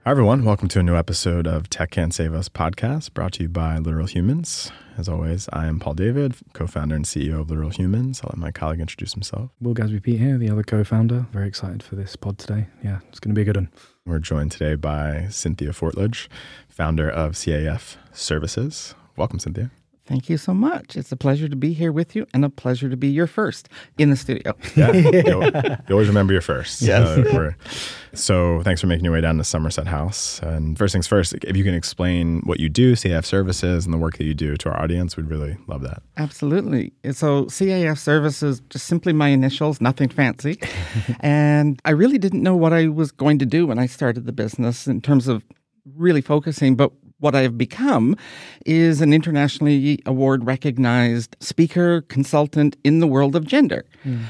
Hi, everyone. Welcome to a new episode of Tech Can't Save Us podcast, brought to you by Literal Humans. As always, I am Paul David, co-founder and CEO of Literal Humans. I'll let my colleague introduce himself. Will Gadsby-Pete here, the other co-founder. Very excited for this pod today. Yeah, it's going to be a good one. We're joined today by Cynthia Fortledge, founder of CAF Services. Welcome, Cynthia. Thank you so much. It's a pleasure to be here with you and a pleasure to be your first in the studio. Yeah, you always remember your first. Yes. So thanks for making your way down to Somerset House. And first things first, if you can explain what you do, CAF Services, and the work that you do to our audience, we'd really love that. Absolutely. So CAF Services, just simply my initials, nothing fancy. And I really didn't know what I was going to do when I started the business in terms of really focusing, but what I've become is an internationally award-recognized speaker, consultant in the world of gender.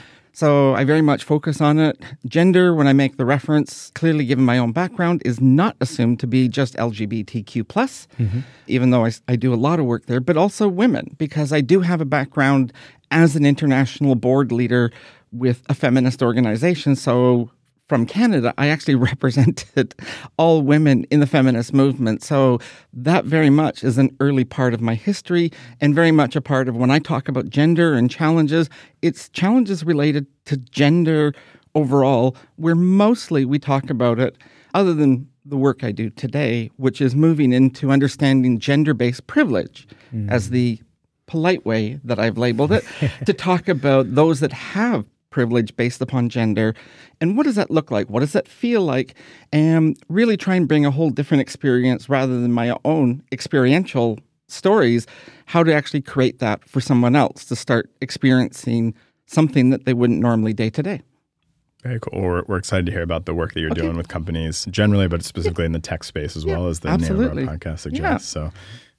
So I very much focus on it. Gender, when I make the reference, clearly given my own background, is not assumed to be just LGBTQ+, even though I do a lot of work there, but also women, because I do have a background as an international board leader with a feminist organization. So from Canada, I actually represented all women in the feminist movement. So that very much is an early part of my history and very much a part of when I talk about gender and challenges, it's challenges related to gender overall, where mostly we talk about it, other than the work I do today, which is moving into understanding gender-based privilege as the polite way that I've labeled it, to talk about those that have privilege based upon gender. And what does that look like? What does that feel like? And really try and bring a whole different experience rather than my own experiential stories, how to actually create that for someone else to start experiencing something that they wouldn't normally day to day. Very cool. We're excited to hear about the work that you're doing with companies generally, but specifically in the tech space as well, as the name of our podcast suggests. So.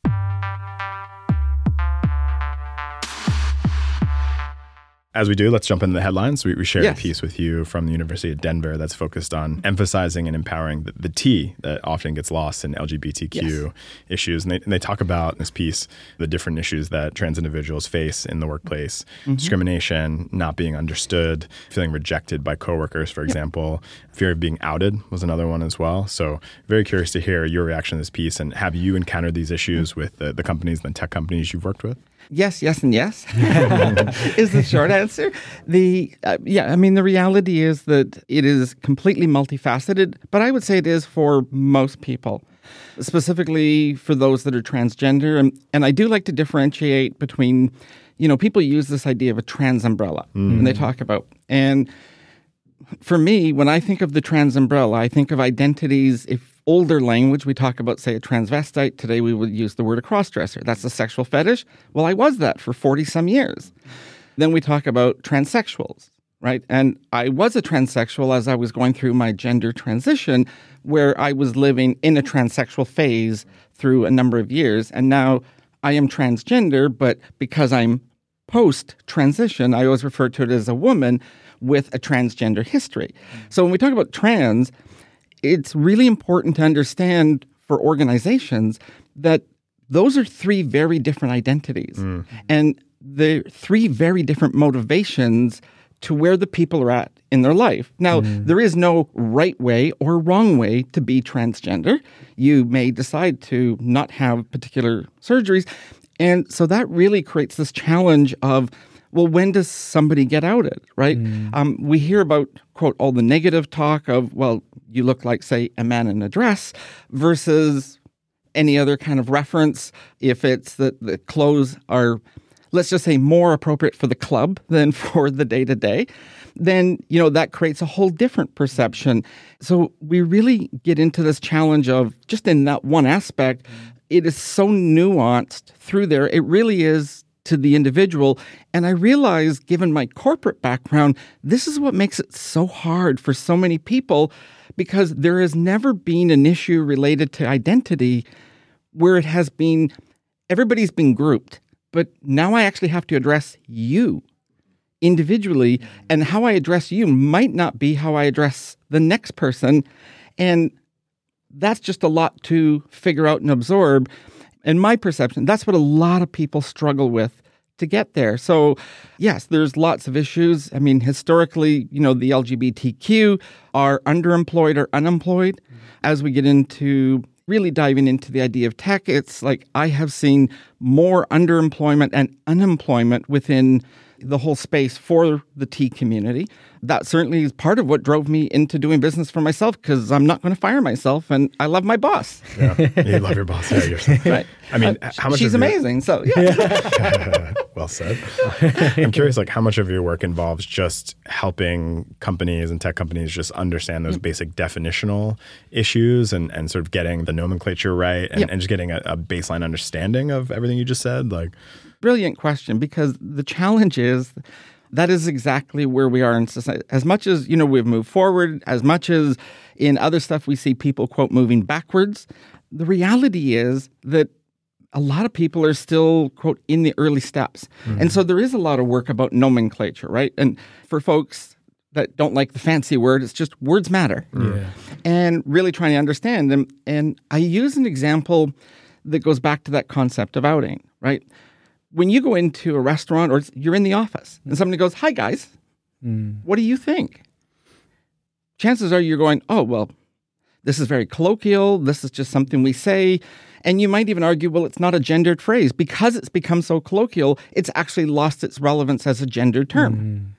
As we do, let's jump into the headlines. We shared a piece with you from the University of Denver that's focused on emphasizing and empowering the T that often gets lost in LGBTQ issues. And they talk about in this piece the different issues that trans individuals face in the workplace. Discrimination, not being understood, feeling rejected by coworkers, for example. Fear of being outed was another one as well. So very curious to hear your reaction to this piece. And have you encountered these issues with the companies and the tech companies you've worked with? Yes, and yes is the short answer. The reality is that it is completely multifaceted, but I would say it is for most people, specifically for those that are transgender. And I do like to differentiate between, people use this idea of a trans umbrella when they talk about. And for me, when I think of the trans umbrella, I think of identities. If older language, we talk about, say, a transvestite. Today, we would use the word a crossdresser. That's a sexual fetish. Well, I was that for 40-some years. Then we talk about transsexuals, right? And I was a transsexual as I was going through my gender transition, where I was living in a transsexual phase through a number of years. And now I am transgender, but because I'm post-transition, I always refer to it as a woman with a transgender history. So when we talk about trans, it's really important to understand for organizations that those are three very different identities. And they're three very different motivations to where the people are at in their life. Now, there is no right way or wrong way to be transgender. You may decide to not have particular surgeries. And so that really creates this challenge of, well, when does somebody get outed, right? We hear about, quote, all the negative talk of, well, you look like, say, a man in a dress versus any other kind of reference. If it's that the clothes are, let's just say, more appropriate for the club than for the day-to-day, then, that creates a whole different perception. So we really get into this challenge of, just in that one aspect, it is so nuanced through there. It really is to the individual. And I realize, given my corporate background, this is what makes it so hard for so many people, because there has never been an issue related to identity where it has been, everybody's been grouped. But now I actually have to address you individually, and how I address you might not be how I address the next person. And that's just a lot to figure out and absorb. In my perception, that's what a lot of people struggle with to get there. So yes, there's lots of issues. I mean, historically, the LGBTQ are underemployed or unemployed. As we get into really diving into the idea of tech, it's like I have seen more underemployment and unemployment within the whole space for the T community. That certainly is part of what drove me into doing business for myself, because I'm not going to fire myself and I love my boss. Yeah, you love your boss. Yeah, right. I mean, how much she's amazing. So yeah. Well said. I'm curious, like how much of your work involves just helping companies and tech companies just understand those basic definitional issues and sort of getting the nomenclature right and just getting a baseline understanding of everything you just said? Like, brilliant question, because the challenge is that is exactly where we are in society. As much as, we've moved forward, as much as in other stuff we see people, quote, moving backwards, the reality is that a lot of people are still, quote, in the early steps. Mm-hmm. And so there is a lot of work about nomenclature, right? And for folks that don't like the fancy word, it's just words matter. Yeah. And really trying to understand them. And I use an example that goes back to that concept of outing, right? When you go into a restaurant or you're in the office and somebody goes, "Hi, guys, what do you think?" Chances are you're going, "Oh, well, this is very colloquial. This is just something we say." And you might even argue, well, it's not a gendered phrase. Because it's become so colloquial, it's actually lost its relevance as a gendered term.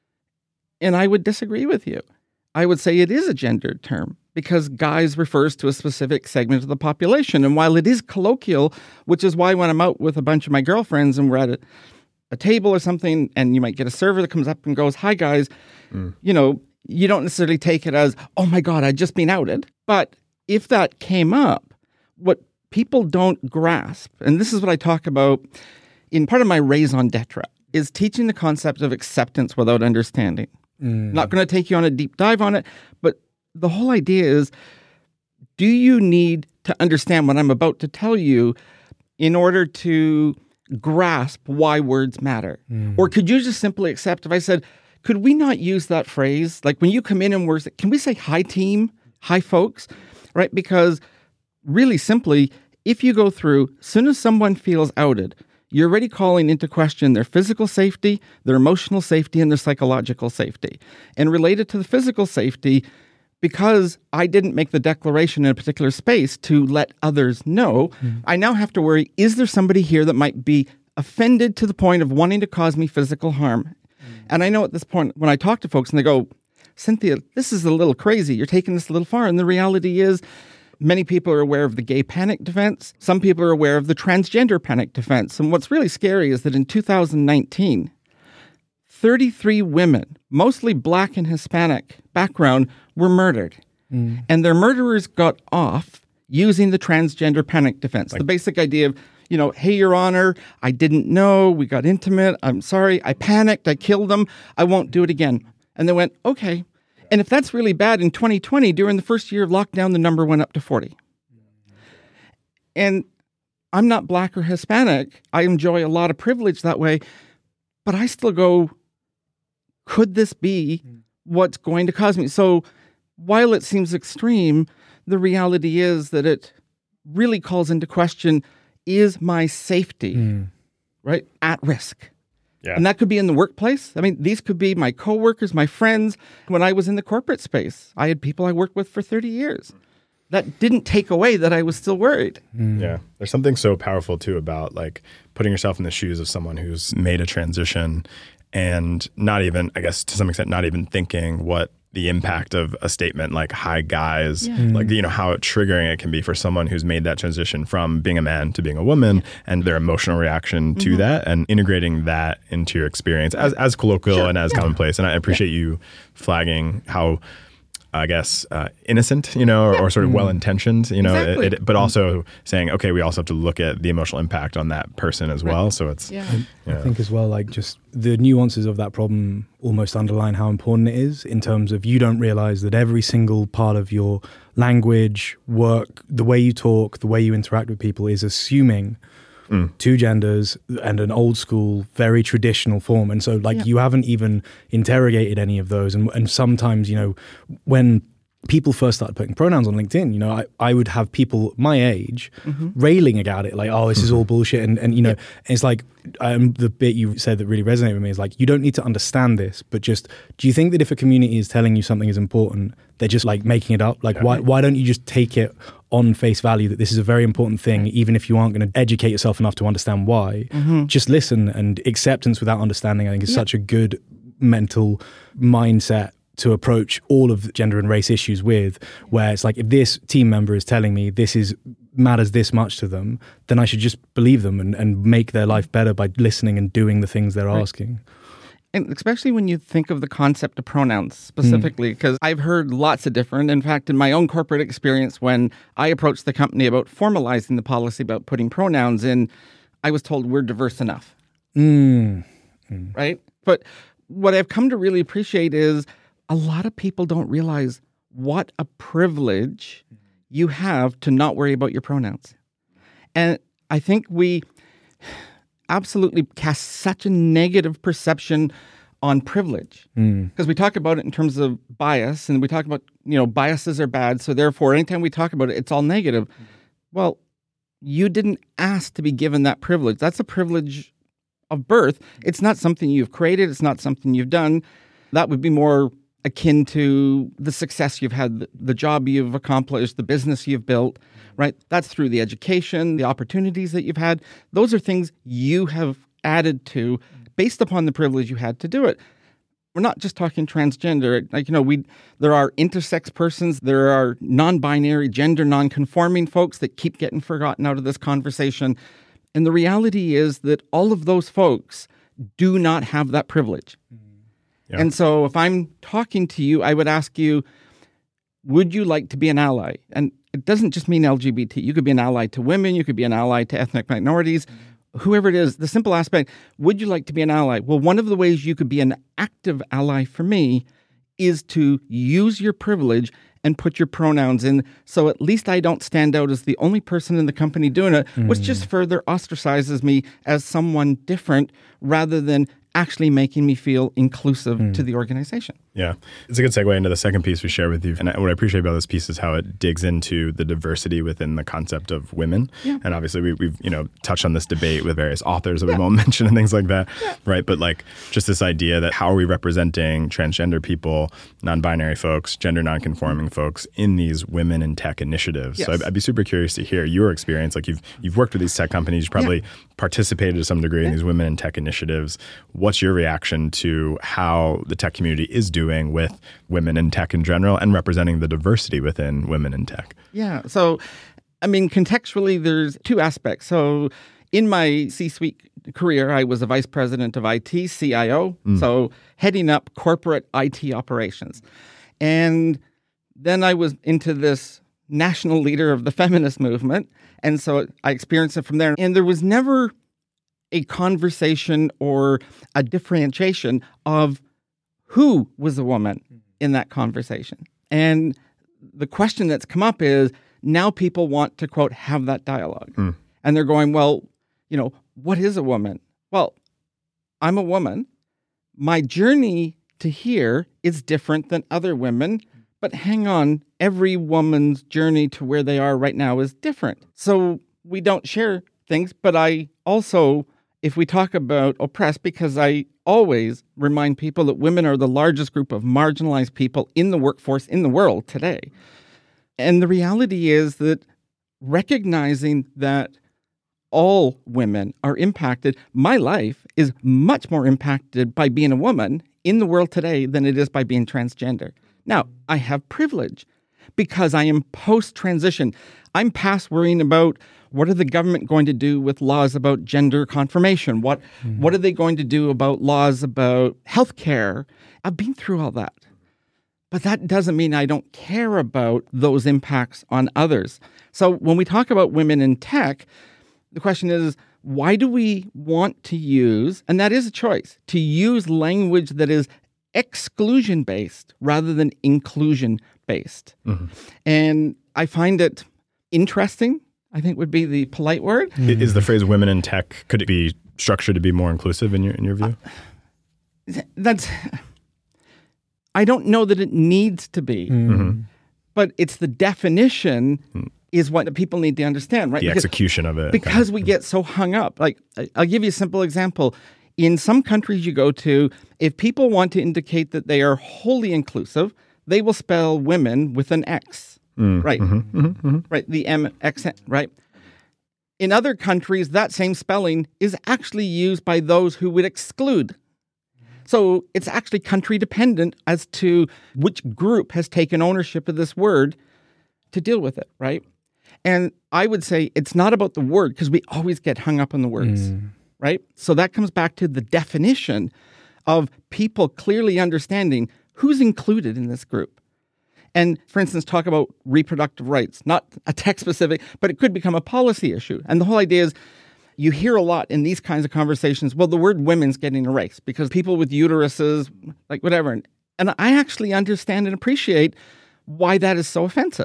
And I would disagree with you. I would say it is a gendered term, because guys refers to a specific segment of the population. And while it is colloquial, which is why when I'm out with a bunch of my girlfriends and we're at a table or something, and you might get a server that comes up and goes, "Hi, guys," you don't necessarily take it as, "Oh my God, I'd just been outed." But if that came up, what people don't grasp, and this is what I talk about in part of my raison d'etre, is teaching the concept of acceptance without understanding. Not going to take you on a deep dive on it, but the whole idea is, do you need to understand what I'm about to tell you in order to grasp why words matter? Or could you just simply accept if I said, could we not use that phrase? Like when you come in and can we say "hi team," "hi folks," right? Because really simply, if you go through, as soon as someone feels outed, you're already calling into question their physical safety, their emotional safety, and their psychological safety. And related to the physical safety, because I didn't make the declaration in a particular space to let others know, I now have to worry, is there somebody here that might be offended to the point of wanting to cause me physical harm? And I know at this point, when I talk to folks and they go, "Cynthia, this is a little crazy. You're taking this a little far." And the reality is, many people are aware of the gay panic defense. Some people are aware of the transgender panic defense. And what's really scary is that in 2019, 33 women, mostly Black and Hispanic background, were murdered. And their murderers got off using the transgender panic defense. The basic idea of, "Hey, Your Honor, I didn't know. We got intimate. I'm sorry. I panicked. I killed them. I won't do it again." And they went, "Okay." And if that's really bad, in 2020, during the first year of lockdown, the number went up to 40. And I'm not Black or Hispanic. I enjoy a lot of privilege that way. But I still go, could this be what's going to cause me? So while it seems extreme, the reality is that it really calls into question, is my safety, right, at risk? Yeah. And that could be in the workplace. I mean, these could be my coworkers, my friends. When I was in the corporate space, I had people I worked with for 30 years. That didn't take away that I was still worried. Yeah. There's something so powerful too about like putting yourself in the shoes of someone who's made a transition and not even, I guess to some extent, not even thinking what the impact of a statement like "hi guys," like, how triggering it can be for someone who's made that transition from being a man to being a woman and their emotional reaction to that, and integrating that into your experience as colloquial and as commonplace. And I appreciate you flagging how, I guess, innocent, or sort of well-intentioned, Exactly. but also saying, okay, we also have to look at the emotional impact on that person as well. So it's, I think as well, like just the nuances of that problem almost underline how important it is, in terms of you don't realize that every single part of your language, work, the way you talk, the way you interact with people is assuming two genders and an old school, very traditional form. And so you haven't even interrogated any of those. And sometimes, when people first started putting pronouns on LinkedIn, I would have people my age railing about it, like, oh, this is all bullshit. And you know, it's like, the bit you said that really resonated with me is like, you don't need to understand this, but just, do you think that if a community is telling you something is important, they're just like making it up? Like, why don't you just take it on face value that this is a very important thing, even if you aren't going to educate yourself enough to understand why? Just listen. And acceptance without understanding, I think, is such a good mental mindset to approach all of gender and race issues with, where it's like, if this team member is telling me matters this much to them, then I should just believe them and make their life better by listening and doing the things they're asking. And especially when you think of the concept of pronouns specifically, because I've heard lots of different, in fact, in my own corporate experience, when I approached the company about formalizing the policy about putting pronouns in, I was told we're diverse enough. Right? But what I've come to really appreciate is a lot of people don't realize what a privilege you have to not worry about your pronouns. And I think we absolutely cast such a negative perception on privilege, because we talk about it in terms of bias, and we talk about, biases are bad, so therefore anytime we talk about it, it's all negative. Well, you didn't ask to be given that privilege. That's a privilege of birth. It's not something you've created. It's not something you've done. That would be more akin to the success you've had, the job you've accomplished, the business you've built, right? That's through the education, the opportunities that you've had. Those are things you have added to based upon the privilege you had to do it. We're not just talking transgender. Like, there are intersex persons, there are non-binary, gender non-conforming folks that keep getting forgotten out of this conversation. And the reality is that all of those folks do not have that privilege. Yeah. And so if I'm talking to you, I would ask you, would you like to be an ally? And it doesn't just mean LGBT. You could be an ally to women. You could be an ally to ethnic minorities, whoever it is. The simple aspect, would you like to be an ally? Well, one of the ways you could be an active ally for me is to use your privilege and put your pronouns in, so at least I don't stand out as the only person in the company doing it, which just further ostracizes me as someone different rather than actually making me feel inclusive to the organization. Yeah. It's a good segue into the second piece we share with you. And what I appreciate about this piece is how it digs into the diversity within the concept of women. Yeah. And obviously we've touched on this debate with various authors that we won't mention and things like that. Yeah. Right. But like just this idea that how are we representing transgender people, non-binary folks, gender non-conforming folks in these women in tech initiatives? Yes. So I'd be super curious to hear your experience. Like you've worked with these tech companies, you probably participated to some degree in these women in tech initiatives. What's your reaction to how the tech community is doing with women in tech in general and representing the diversity within women in tech? Yeah. So, contextually, there's two aspects. So in my C-suite career, I was a vice president of IT, CIO, so heading up corporate IT operations. And then I was into this national leader of the feminist movement. And so I experienced it from there. And there was never a conversation or a differentiation of who was a woman in that conversation. And the question that's come up is now people want to, quote, have that dialogue. And they're going, well, what is a woman? Well, I'm a woman. My journey to here is different than other women. But hang on, every woman's journey to where they are right now is different. So we don't share things, but I also, if we talk about oppressed, because I always remind people that women are the largest group of marginalized people in the workforce in the world today. And the reality is that recognizing that all women are impacted, my life is much more impacted by being a woman in the world today than it is by being transgender. Now, I have privilege because I am post-transition. I'm past worrying about what are the government going to do with laws about gender confirmation? What are they going to do about laws about healthcare? I've been through all that. But that doesn't mean I don't care about those impacts on others. So when we talk about women in tech, the question is, why do we want to use, and that is a choice, to use language that is exclusion-based rather than inclusion-based? And I find it interesting, I think would be the polite word. Is the phrase women in tech, could it be structured to be more inclusive in your view? I don't know that it needs to be. But it's the definition is what the people need to understand, right? The execution of it. Because we get so hung up. Like, I'll give you a simple example. In some countries you go to, if people want to indicate that they are wholly inclusive, they will spell women with an X, right? Right, the M, X, right? In other countries, that same spelling is actually used by those who would exclude. So it's actually country dependent as to which group has taken ownership of this word to deal with it, right? And I would say it's not about the word, because we always get hung up on the words, right? So that comes back to the definition of people clearly understanding who's included in this group. And for instance, talk about reproductive rights, not a text specific, but it could become a policy issue. And the whole idea is you hear a lot in these kinds of conversations, well, the word women's getting erased because people with uteruses, like whatever. And I actually understand and appreciate why that is so offensive.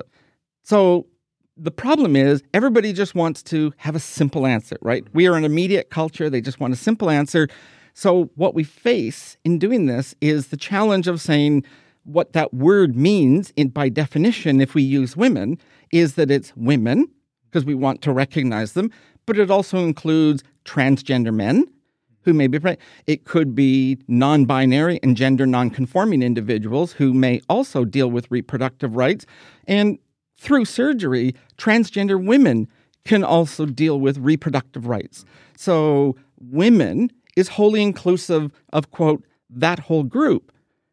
So the problem is everybody just wants to have a simple answer, right? We are an immediate culture. They just want a simple answer. So what we face in doing this is the challenge of saying what that word means by definition, if we use women, is that it's women because we want to recognize them, but it also includes transgender men who may be pregnant. It could be non-binary and gender non-conforming individuals who may also deal with reproductive rights. And through surgery, transgender women can also deal with reproductive rights. So women is wholly inclusive of, quote, that whole group.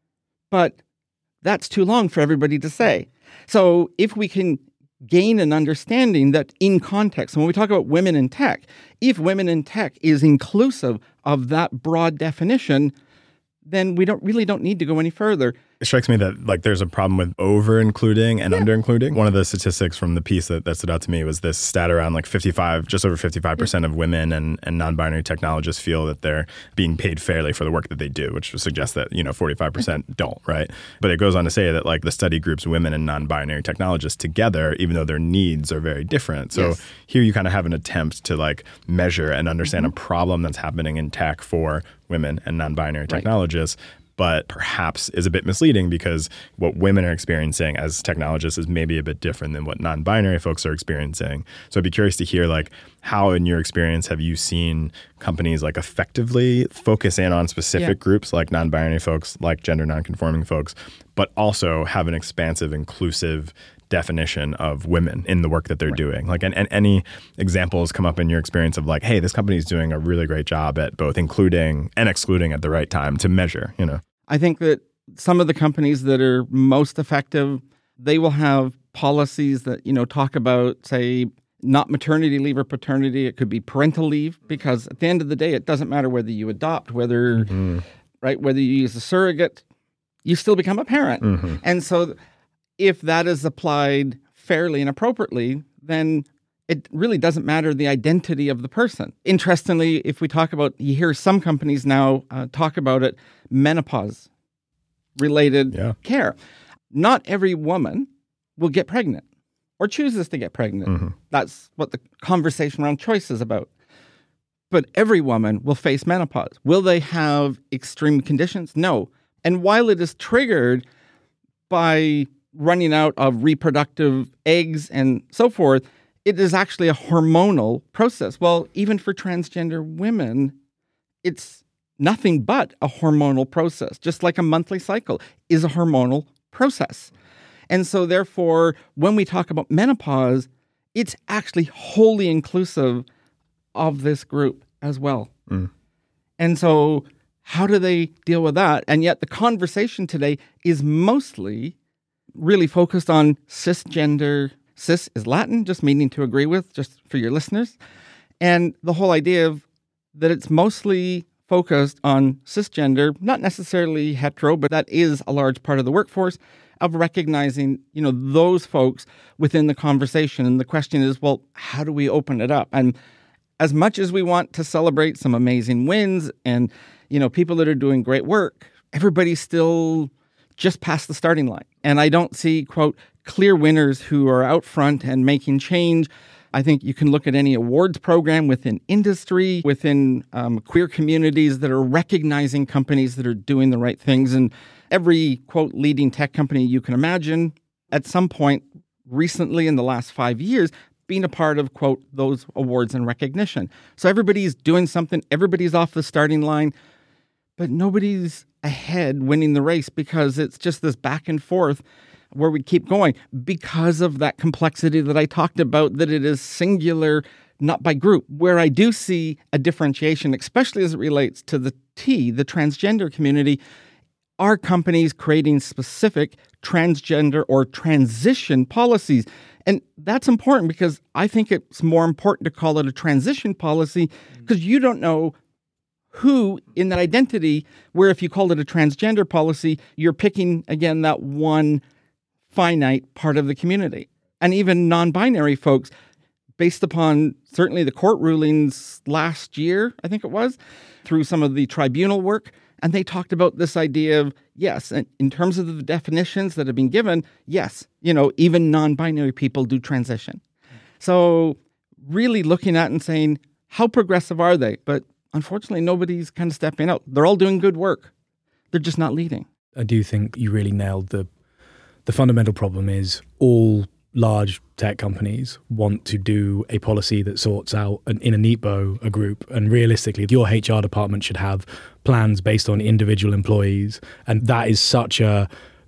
But that's too long for everybody to say. So if we can gain an understanding that in context, when we talk about women in tech, if women in tech is inclusive of that broad definition, then we don't need to go any further. It strikes me that like there's a problem with over-including and under-including. One of the statistics from the piece that stood out to me was this stat around like just over 55% of women and non-binary technologists feel that they're being paid fairly for the work that they do, which would suggest that, 45% don't, right? But it goes on to say that like the study groups women and non-binary technologists together, even though their needs are very different. So here you kind of have an attempt to like measure and understand a problem that's happening in tech for women and non-binary technologists, but perhaps is a bit misleading because what women are experiencing as technologists is maybe a bit different than what non-binary folks are experiencing. So I'd be curious to hear like how in your experience have you seen companies like effectively focus in on specific groups like non-binary folks, like gender non-conforming folks, but also have an expansive, inclusive definition of women in the work that they're doing. Like, and any examples come up in your experience of like, hey, this company is doing a really great job at both including and excluding at the right time to measure, I think that some of the companies that are most effective, they will have policies that, talk about, say, not maternity leave or paternity. It could be parental leave, because at the end of the day, it doesn't matter whether you adopt, whether you use a surrogate, you still become a parent. And so if that is applied fairly and appropriately, then it really doesn't matter the identity of the person. Interestingly, if we talk about, you hear some companies now talk about it, menopause-related care. Not every woman will get pregnant or chooses to get pregnant. That's what the conversation around choice is about. But every woman will face menopause. Will they have extreme conditions? No. And while it is triggered by running out of reproductive eggs and so forth, it is actually a hormonal process. Well, even for transgender women, it's nothing but a hormonal process, just like a monthly cycle is a hormonal process. And so therefore, when we talk about menopause, it's actually wholly inclusive of this group as well. And so how do they deal with that? And yet the conversation today is mostly really focused on cisgender. Cis is Latin, just meaning to agree with, just for your listeners. And the whole idea of that it's mostly focused on cisgender, not necessarily hetero, but that is a large part of the workforce, of recognizing, those folks within the conversation. And the question is, well, how do we open it up? And as much as we want to celebrate some amazing wins and, people that are doing great work, everybody's still just past the starting line. And I don't see, quote, clear winners who are out front and making change. I think you can look at any awards program within industry, within queer communities that are recognizing companies that are doing the right things. And every, quote, leading tech company you can imagine, at some point recently in the last 5 years, been a part of, quote, those awards and recognition. So everybody's doing something, everybody's off the starting line, but nobody's ahead winning the race because it's just this back and forth where we keep going because of that complexity that I talked about, that it is singular, not by group. Where I do see a differentiation, especially as it relates to the transgender community, are companies creating specific transgender or transition policies. And that's important because I think it's more important to call it a transition policy because you don't know who in that identity, where if you called it a transgender policy, you're picking, again, that one finite part of the community. And even non-binary folks, based upon certainly the court rulings last year, I think it was, through some of the tribunal work, and they talked about this idea of, yes, and in terms of the definitions that have been given, yes, even non-binary people do transition. So really looking at and saying, how progressive are they? But unfortunately, nobody's kind of stepping out. They're all doing good work. They're just not leading. I do think you really nailed the fundamental problem is all large tech companies want to do a policy that sorts out in a neat bow a group. And realistically, your HR department should have plans based on individual employees. And that is such a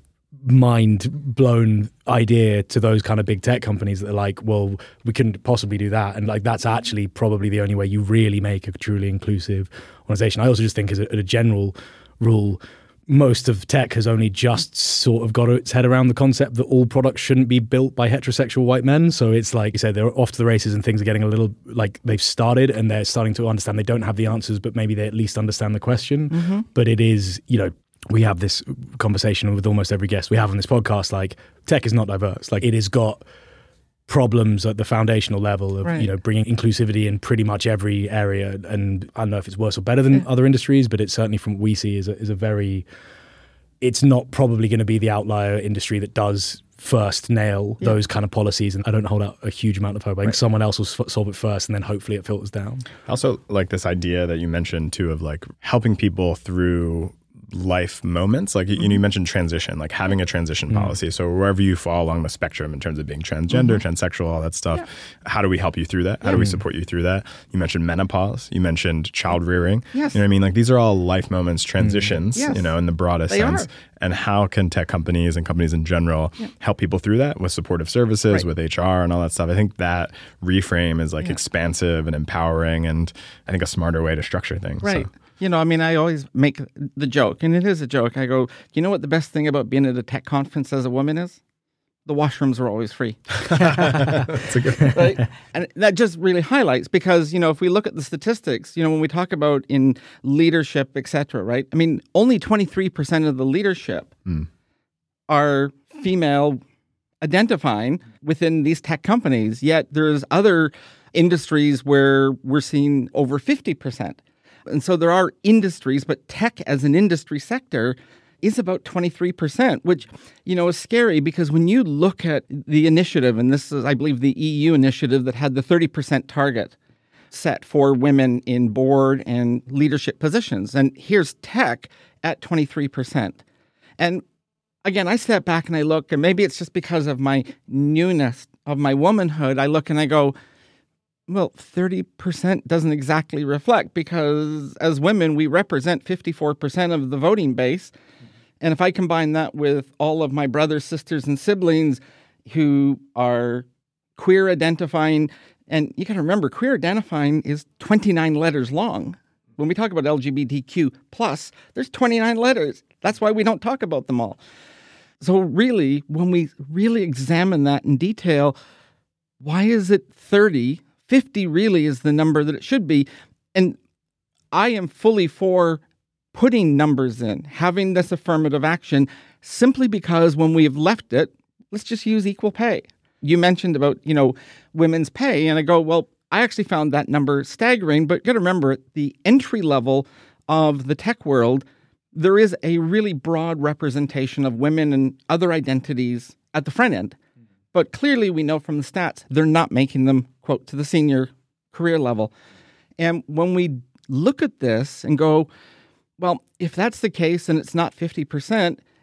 mind-blown idea to those kind of big tech companies that are like, well, we couldn't possibly do that. And like that's actually probably the only way you really make a truly inclusive organization. I also just think as a general rule, most of tech has only just sort of got its head around the concept that all products shouldn't be built by heterosexual white men. So it's like you said, they're off to the races and things are getting a little like they've started and they're starting to understand they don't have the answers, but maybe they at least understand the question. Mm-hmm. But it is, we have this conversation with almost every guest we have on this podcast, like tech is not diverse. Like it has got problems at the foundational level of, right, bringing inclusivity in pretty much every area. And I don't know if it's worse or better than other industries, but it's certainly from what we see is a very, it's not probably going to be the outlier industry that does first nail those kind of policies. And I don't hold out a huge amount of hope. I think someone else will solve it first and then hopefully it filters down. I also like this idea that you mentioned too of like helping people through life moments, like you mentioned transition, like having a transition policy. So wherever you fall along the spectrum in terms of being transgender, transsexual, all that stuff, how do we help you through that? How do we support you through that? You mentioned menopause, you mentioned child rearing. Yes. You know what I mean? Like these are all life moments, transitions, Yes. In the broadest sense. And how can tech companies and companies in general help people through that with supportive services, with HR and all that stuff? I think that reframe is like expansive and empowering and I think a smarter way to structure things. Right. So. I always make the joke, and it is a joke. I go, you know what the best thing about being at a tech conference as a woman is? The washrooms are always free. That's a good right? And that just really highlights because, if we look at the statistics, when we talk about in leadership, et cetera, right? I mean, only 23% of the leadership are female identifying within these tech companies, yet there's other industries where we're seeing over 50%. And so there are industries, but tech as an industry sector is about 23%, which, is scary because when you look at the initiative, and this is, I believe, the EU initiative that had the 30% target set for women in board and leadership positions. And here's tech at 23%. And again, I step back and I look, and maybe it's just because of my newness of my womanhood, I look and I go, well, 30% doesn't exactly reflect because as women, we represent 54% of the voting base. And if I combine that with all of my brothers, sisters, and siblings who are queer identifying, and you got to remember, queer identifying is 29 letters long. When we talk about LGBTQ+, there's 29 letters. That's why we don't talk about them all. So really, when we really examine that in detail, why is it 30? 50 really is the number that it should be. And I am fully for putting numbers in, having this affirmative action, simply because when we have left it, let's just use equal pay. You mentioned about, women's pay. And I go, well, I actually found that number staggering. But you got to remember, at the entry level of the tech world, there is a really broad representation of women and other identities at the front end. But clearly we know from the stats, they're not making them, quote, to the senior career level. And when we look at this and go, well, if that's the case and it's not 50%,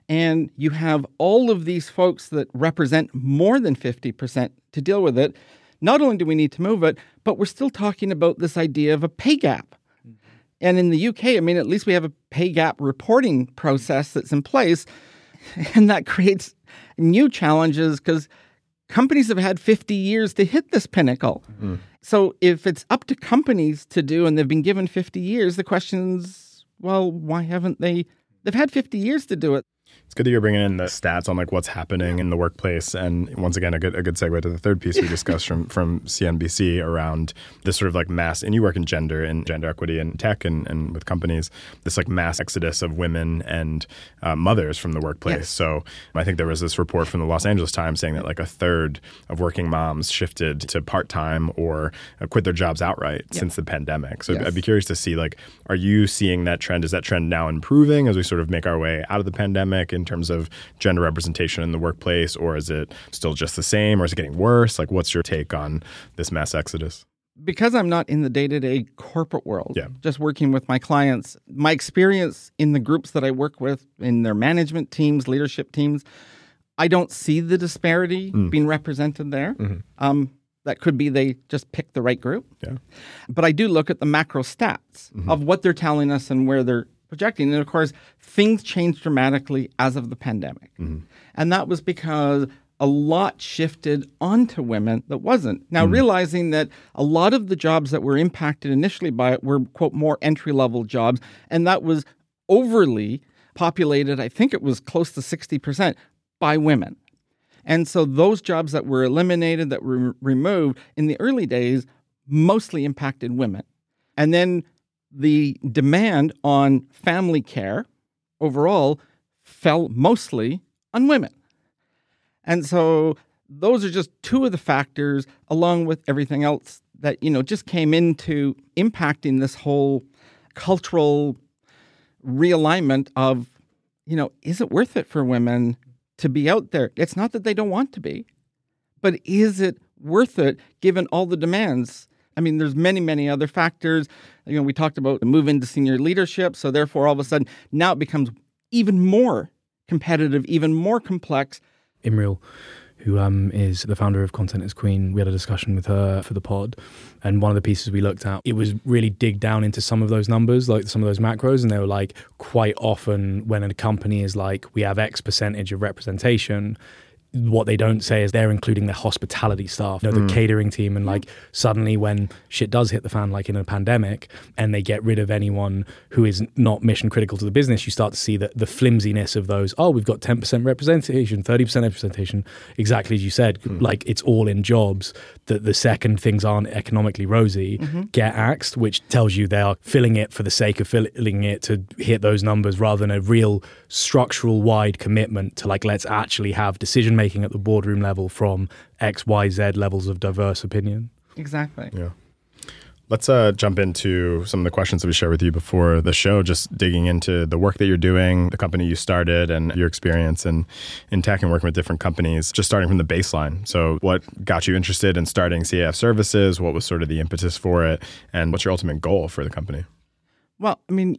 and you have all of these folks that represent more than 50% to deal with it, not only do we need to move it, but we're still talking about this idea of a pay gap. And in the UK, I mean, at least we have a pay gap reporting process that's in place. And that creates new challenges because companies have had 50 years to hit this pinnacle. Mm-hmm. So if it's up to companies to do, and they've been given 50 years, the question is, well, why haven't they? They've had 50 years to do it. It's good that you're bringing in the stats on like what's happening in the workplace. And once again, a good segue to the third piece we discussed from CNBC around this sort of like mass, and you work in gender equity in tech and with companies, this like mass exodus of women and mothers from the workplace. Yes. So I think there was this report from the Los Angeles Times saying that like a third of working moms shifted to part-time or quit their jobs outright since the pandemic. So I'd be curious to see, like, are you seeing that trend? Is that trend now improving as we sort of make our way out of the pandemic in terms of gender representation in the workplace, or is it still just the same, or is it getting worse? Like, what's your take on this mass exodus? Because I'm not in the day-to-day corporate world, just working with my clients, my experience in the groups that I work with, in their management teams, leadership teams, I don't see the disparity being represented there. Mm-hmm. That could be they just picked the right group. Yeah. But I do look at the macro stats of what they're telling us and where they're projecting. And of course, things changed dramatically as of the pandemic. Mm-hmm. And that was because a lot shifted onto women that wasn't. Now, realizing that a lot of the jobs that were impacted initially by it were, quote, more entry-level jobs, and that was overly populated, I think it was close to 60%, by women. And so those jobs that were eliminated, that were removed in the early days, mostly impacted women. And then the demand on family care overall fell mostly on women. And so those are just two of the factors, along with everything else that, just came into impacting this whole cultural realignment of, is it worth it for women to be out there? It's not that they don't want to be, but is it worth it given all the demands? I mean, there's many, many other factors. We talked about the move into senior leadership. So therefore, all of a sudden, now it becomes even more competitive, even more complex. Imriel, who is the founder of Content is Queen, we had a discussion with her for the pod. And one of the pieces we looked at, it was really dig down into some of those numbers, like some of those macros. And they were like, quite often when a company is like, we have X percentage of representation, what they don't say is they're including their hospitality staff, the catering team. And like suddenly when shit does hit the fan, like in a pandemic, and they get rid of anyone who is not mission critical to the business, you start to see the flimsiness of those. Oh, we've got 10% representation, 30% representation. Exactly as you said, like it's all in jobs that the second things aren't economically rosy, get axed, which tells you they are filling it for the sake of filling it to hit those numbers rather than a real structural wide commitment to like, let's actually have decision making at the boardroom level from X, Y, Z levels of diverse opinion. Exactly. Yeah. Let's jump into some of the questions that we shared with you before the show, just digging into the work that you're doing, the company you started, and your experience in tech and working with different companies, just starting from the baseline. So what got you interested in starting CAF Services? What was sort of the impetus for it? And what's your ultimate goal for the company? Well, I mean,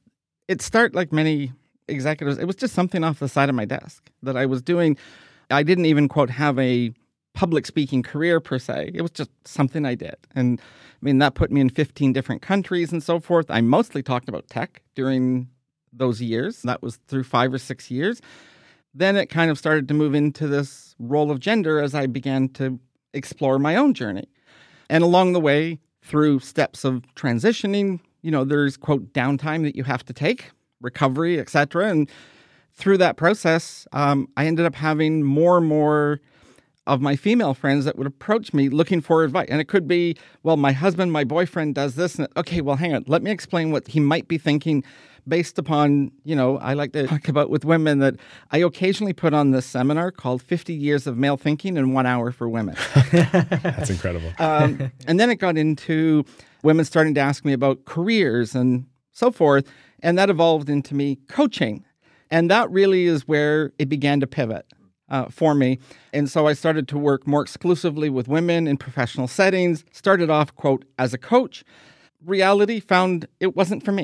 it started like many executives. It was just something off the side of my desk that I was doing. I didn't even, quote, have a public speaking career per se. It was just something I did. And I mean, that put me in 15 different countries and so forth. I mostly talked about tech during those years. That was through 5 or 6 years. Then it kind of started to move into this role of gender as I began to explore my own journey. And along the way, through steps of transitioning, there's, quote, downtime that you have to take, recovery, etc. And through that process, I ended up having more and more of my female friends that would approach me looking for advice. And it could be, well, my husband, my boyfriend does this. And okay, well, hang on. Let me explain what he might be thinking based upon, I like to talk about with women that I occasionally put on this seminar called 50 Years of Male Thinking in 1 hour for Women. That's incredible. And then it got into women starting to ask me about careers and so forth. And that evolved into me coaching. And that really is where it began to pivot for me. And so I started to work more exclusively with women in professional settings, started off, quote, as a coach. Reality found it wasn't for me.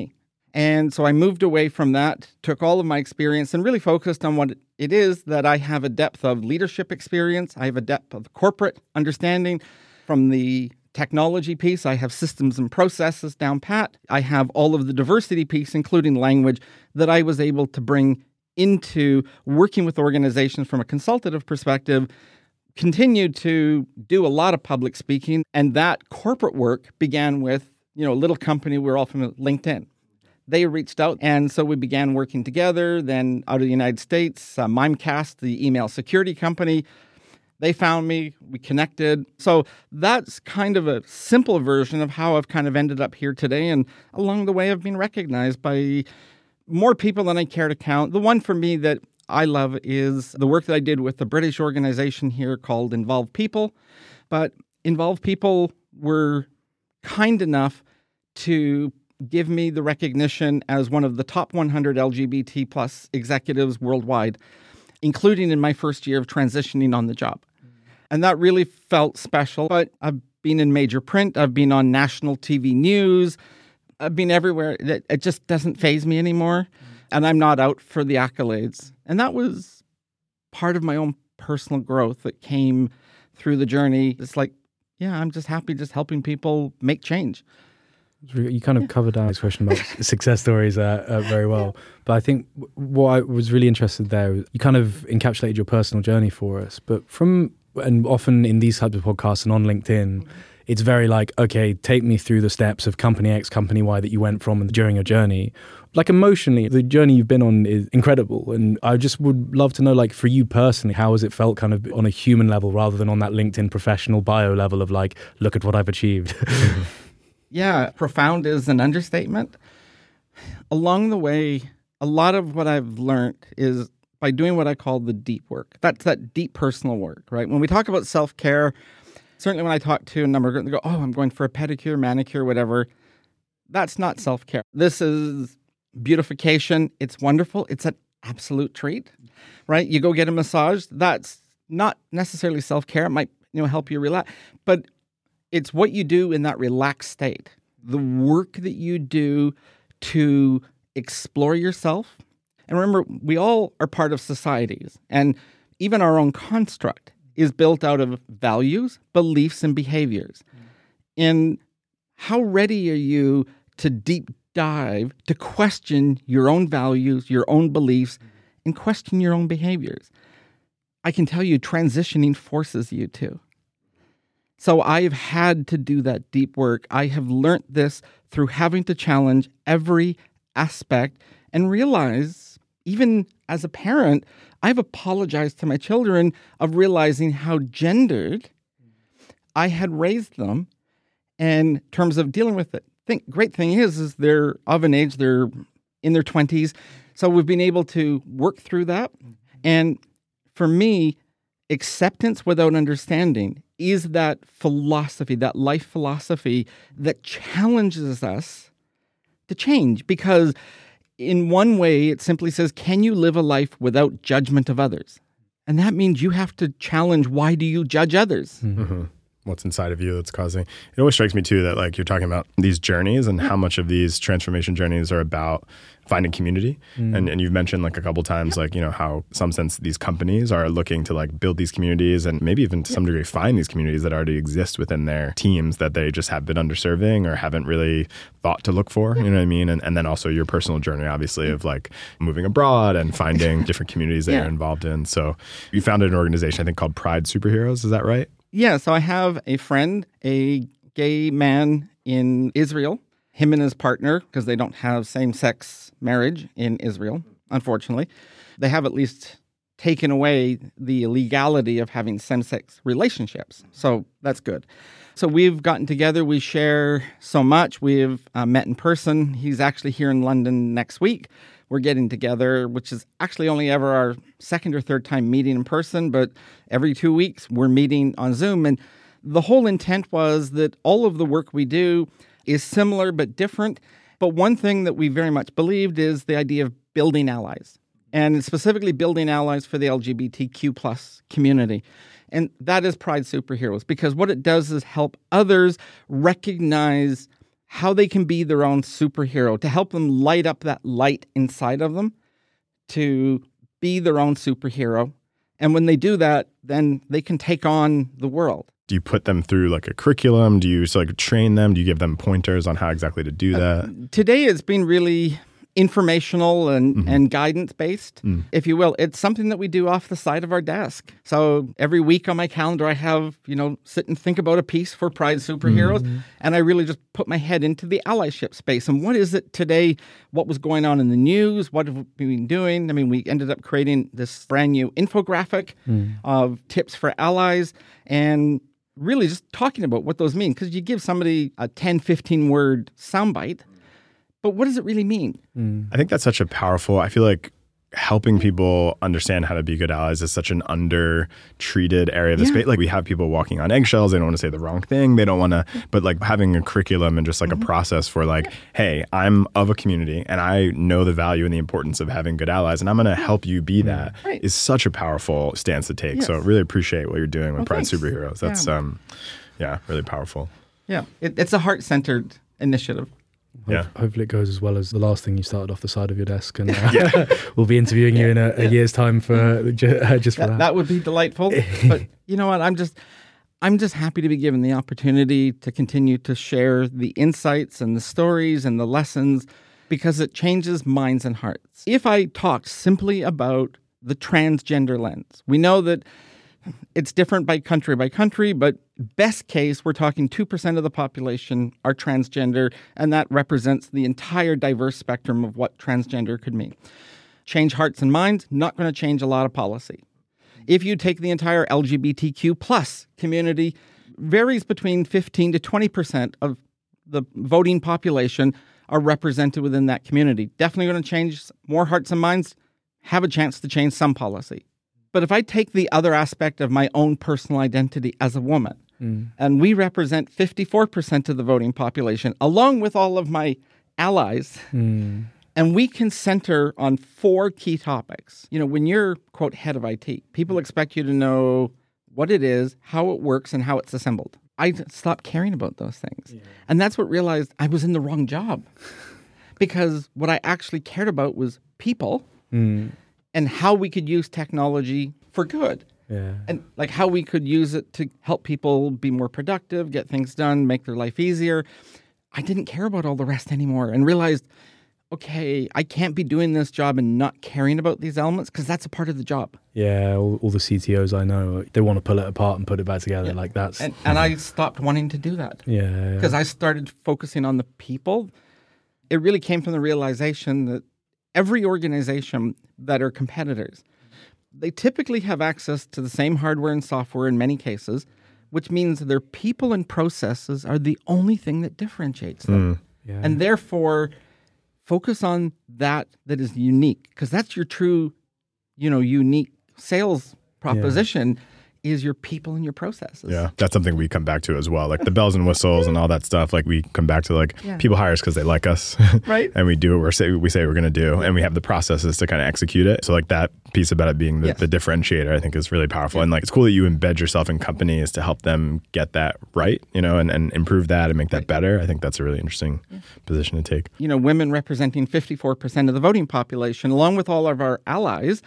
And so I moved away from that, took all of my experience and really focused on what it is that I have a depth of leadership experience. I have a depth of corporate understanding. From the technology piece, I have systems and processes down pat. I have all of the diversity piece, including language, that I was able to bring into working with organizations from a consultative perspective, continued to do a lot of public speaking. And that corporate work began with, a little company we're all from, LinkedIn. They reached out, and so we began working together. Then out of the United States, Mimecast, the email security company, they found me, we connected. So that's kind of a simple version of how I've kind of ended up here today. And along the way, I've been recognized by more people than I care to count. The one for me that I love is the work that I did with the British organization here called Involve People. But Involve People were kind enough to give me the recognition as one of the top 100 LGBT plus executives worldwide, including in my first year of transitioning on the job. And that really felt special. But I've been in major print. I've been on national TV news. I've been everywhere. It just doesn't faze me anymore. And I'm not out for the accolades. And that was part of my own personal growth that came through the journey. It's like, I'm just happy just helping people make change. You kind of covered our question about success stories very well. But I think what I was really interested there, you kind of encapsulated your personal journey for us. But and often in these types of podcasts and on LinkedIn, it's very like, okay, take me through the steps of company X, company Y that you went from during your journey. Like emotionally, the journey you've been on is incredible. And I just would love to know, like, for you personally, how has it felt kind of on a human level rather than on that LinkedIn professional bio level of like, look at what I've achieved? Yeah, profound is an understatement. Along the way, a lot of what I've learned is by doing what I call the deep work. That's that deep personal work, right? When we talk about self-care, certainly when I talk to a number of girls, they go, I'm going for a pedicure, manicure, whatever. That's not self-care. This is beautification. It's wonderful. It's an absolute treat, right? You go get a massage. That's not necessarily self-care. It might help you relax. But it's what you do in that relaxed state, the work that you do to explore yourself. And remember, we all are part of societies, and even our own construct is built out of values, beliefs, and behaviors. And how ready are you to deep dive, to question your own values, your own beliefs, and question your own behaviors? I can tell you, transitioning forces you to. So I've had to do that deep work. I have learned this through having to challenge every aspect and realize, even as a parent, I've apologized to my children of realizing how gendered I had raised them in terms of dealing with it. Great thing is they're of an age, they're in their 20s. So we've been able to work through that. And for me, acceptance without understanding is that philosophy, that life philosophy that challenges us to change. Because in one way, it simply says, can you live a life without judgment of others? And that means you have to challenge, why do you judge others? Mm-hmm. What's inside of you that's causing it. Always strikes me too that like you're talking about these journeys and how much of these transformation journeys are about finding community. And you've mentioned like a couple times, like, how some sense these companies are looking to like build these communities and maybe even to some degree find these communities that already exist within their teams that they just have been underserving or haven't really thought to look for, you know what I mean? And then also your personal journey, obviously, of like moving abroad and finding different communities that you're involved in. So you founded an organization, I think, called Pride Superheroes. Is that right? Yeah. So I have a friend, a gay man in Israel. Him and his partner, because they don't have same-sex marriage in Israel, unfortunately. They have at least taken away the illegality of having same-sex relationships. So that's good. So we've gotten together. We share so much. We've met in person. He's actually here in London next week. We're getting together, which is actually only ever our second or third time meeting in person. But every 2 weeks, we're meeting on Zoom. And the whole intent was that all of the work we do is similar but different. But one thing that we very much believed is the idea of building allies, and specifically building allies for the LGBTQ plus community. And that is Pride Superheroes, because what it does is help others recognize how they can be their own superhero, to help them light up that light inside of them, to be their own superhero. And when they do that, then they can take on the world. Do you put them through like a curriculum? Do you train them? Do you give them pointers on how exactly to do that? Today it's been really informational and guidance based, if you will. It's something that we do off the side of our desk. So every week on my calendar, I have, sit and think about a piece for Pride Superheroes. And I really just put my head into the allyship space. And what is it today? What was going on in the news? What have we been doing? I mean, we ended up creating this brand new infographic of tips for allies and really just talking about what those mean. Because you give somebody a 10, 15 word soundbite, but what does it really mean? I think that's such a powerful, I feel like helping people understand how to be good allies is such an under-treated area of the space. Like we have people walking on eggshells. They don't want to say the wrong thing. They don't want to, but like having a curriculum and just like a process for like, hey, I'm of a community and I know the value and the importance of having good allies and I'm going to help you be that is such a powerful stance to take. Yes. So I really appreciate what you're doing with Pride Superheroes. That's, really powerful. Yeah. It's a heart-centered initiative. Hopefully it goes as well as the last thing you started off the side of your desk, and we'll be interviewing you in a year's time for just for that. That would be delightful. But you know what? I'm just happy to be given the opportunity to continue to share the insights and the stories and the lessons, because it changes minds and hearts. If I talked simply about the transgender lens, we know that it's different by country, but best case, we're talking 2% of the population are transgender, and that represents the entire diverse spectrum of what transgender could mean. Change hearts and minds, not going to change a lot of policy. If you take the entire LGBTQ plus community, varies between 15 to 20% of the voting population are represented within that community. Definitely going to change more hearts and minds, have a chance to change some policy. But if I take the other aspect of my own personal identity as a woman, and we represent 54% of the voting population, along with all of my allies, and we can center on 4 key topics. When you're, quote, head of IT, people expect you to know what it is, how it works, and how it's assembled. I stopped caring about those things. Yeah. And that's what realized I was in the wrong job. Because what I actually cared about was people and how we could use technology for good. Yeah. And like how we could use it to help people be more productive, get things done, make their life easier. I didn't care about all the rest anymore and realized, okay, I can't be doing this job and not caring about these elements because that's a part of the job. Yeah, all the CTOs I know, they want to pull it apart and put it back together like that's... And I stopped wanting to do that. Yeah. Because I started focusing on the people. It really came from the realization that every organization that are competitors, they typically have access to the same hardware and software in many cases, which means their people and processes are the only thing that differentiates them. Yeah. And therefore, focus on that is unique, because that's your true, unique sales proposition. Is your people and your processes. Yeah, that's something we come back to as well. Like the bells and whistles and all that stuff. Like we come back to people hire us because they like us. Right. And we do what we say we're going to do. And we have the processes to kind of execute it. So like that piece about it being the differentiator, I think is really powerful. Yeah. And like it's cool that you embed yourself in companies to help them get that right, and improve that and make that better. I think that's a really interesting position to take. Women representing 54% of the voting population, along with all of our allies,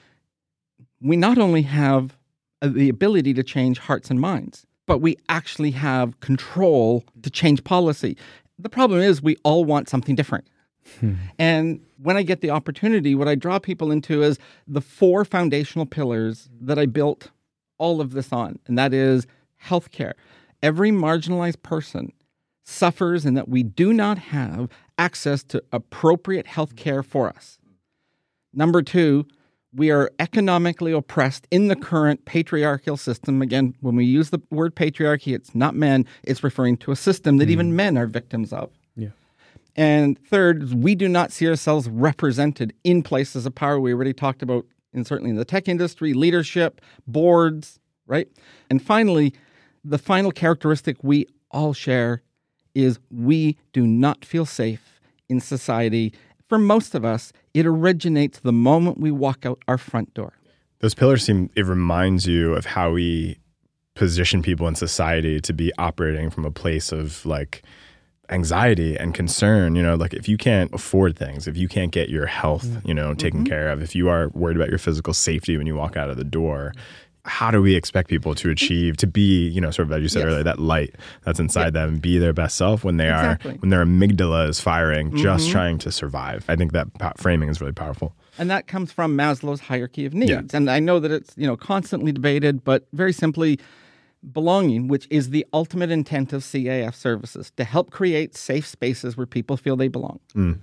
we not only have the ability to change hearts and minds, but we actually have control to change policy. The problem is we all want something different. And when I get the opportunity, what I draw people into is the 4 foundational pillars that I built all of this on, and that is healthcare. Every marginalized person suffers in that we do not have access to appropriate healthcare for us. Number 2, we are economically oppressed in the current patriarchal system. Again, when we use the word patriarchy, it's not men. It's referring to a system that even men are victims of. Yeah. And third, we do not see ourselves represented in places of power. We already talked about, certainly in the tech industry, leadership, boards, right? And finally, the final characteristic we all share is we do not feel safe in society. For most of us, it originates the moment we walk out our front door. Those pillars it reminds you of how we position people in society to be operating from a place of like anxiety and concern, like if you can't afford things, if you can't get your health, taken care of, if you are worried about your physical safety when you walk out of the door, how do we expect people to achieve, to be, sort of as you said earlier, that light that's inside them, be their best self when they when their amygdala is firing, just trying to survive? I think that framing is really powerful. And that comes from Maslow's hierarchy of needs. Yeah. And I know that it's, constantly debated, but very simply, belonging, which is the ultimate intent of CAF services, to help create safe spaces where people feel they belong,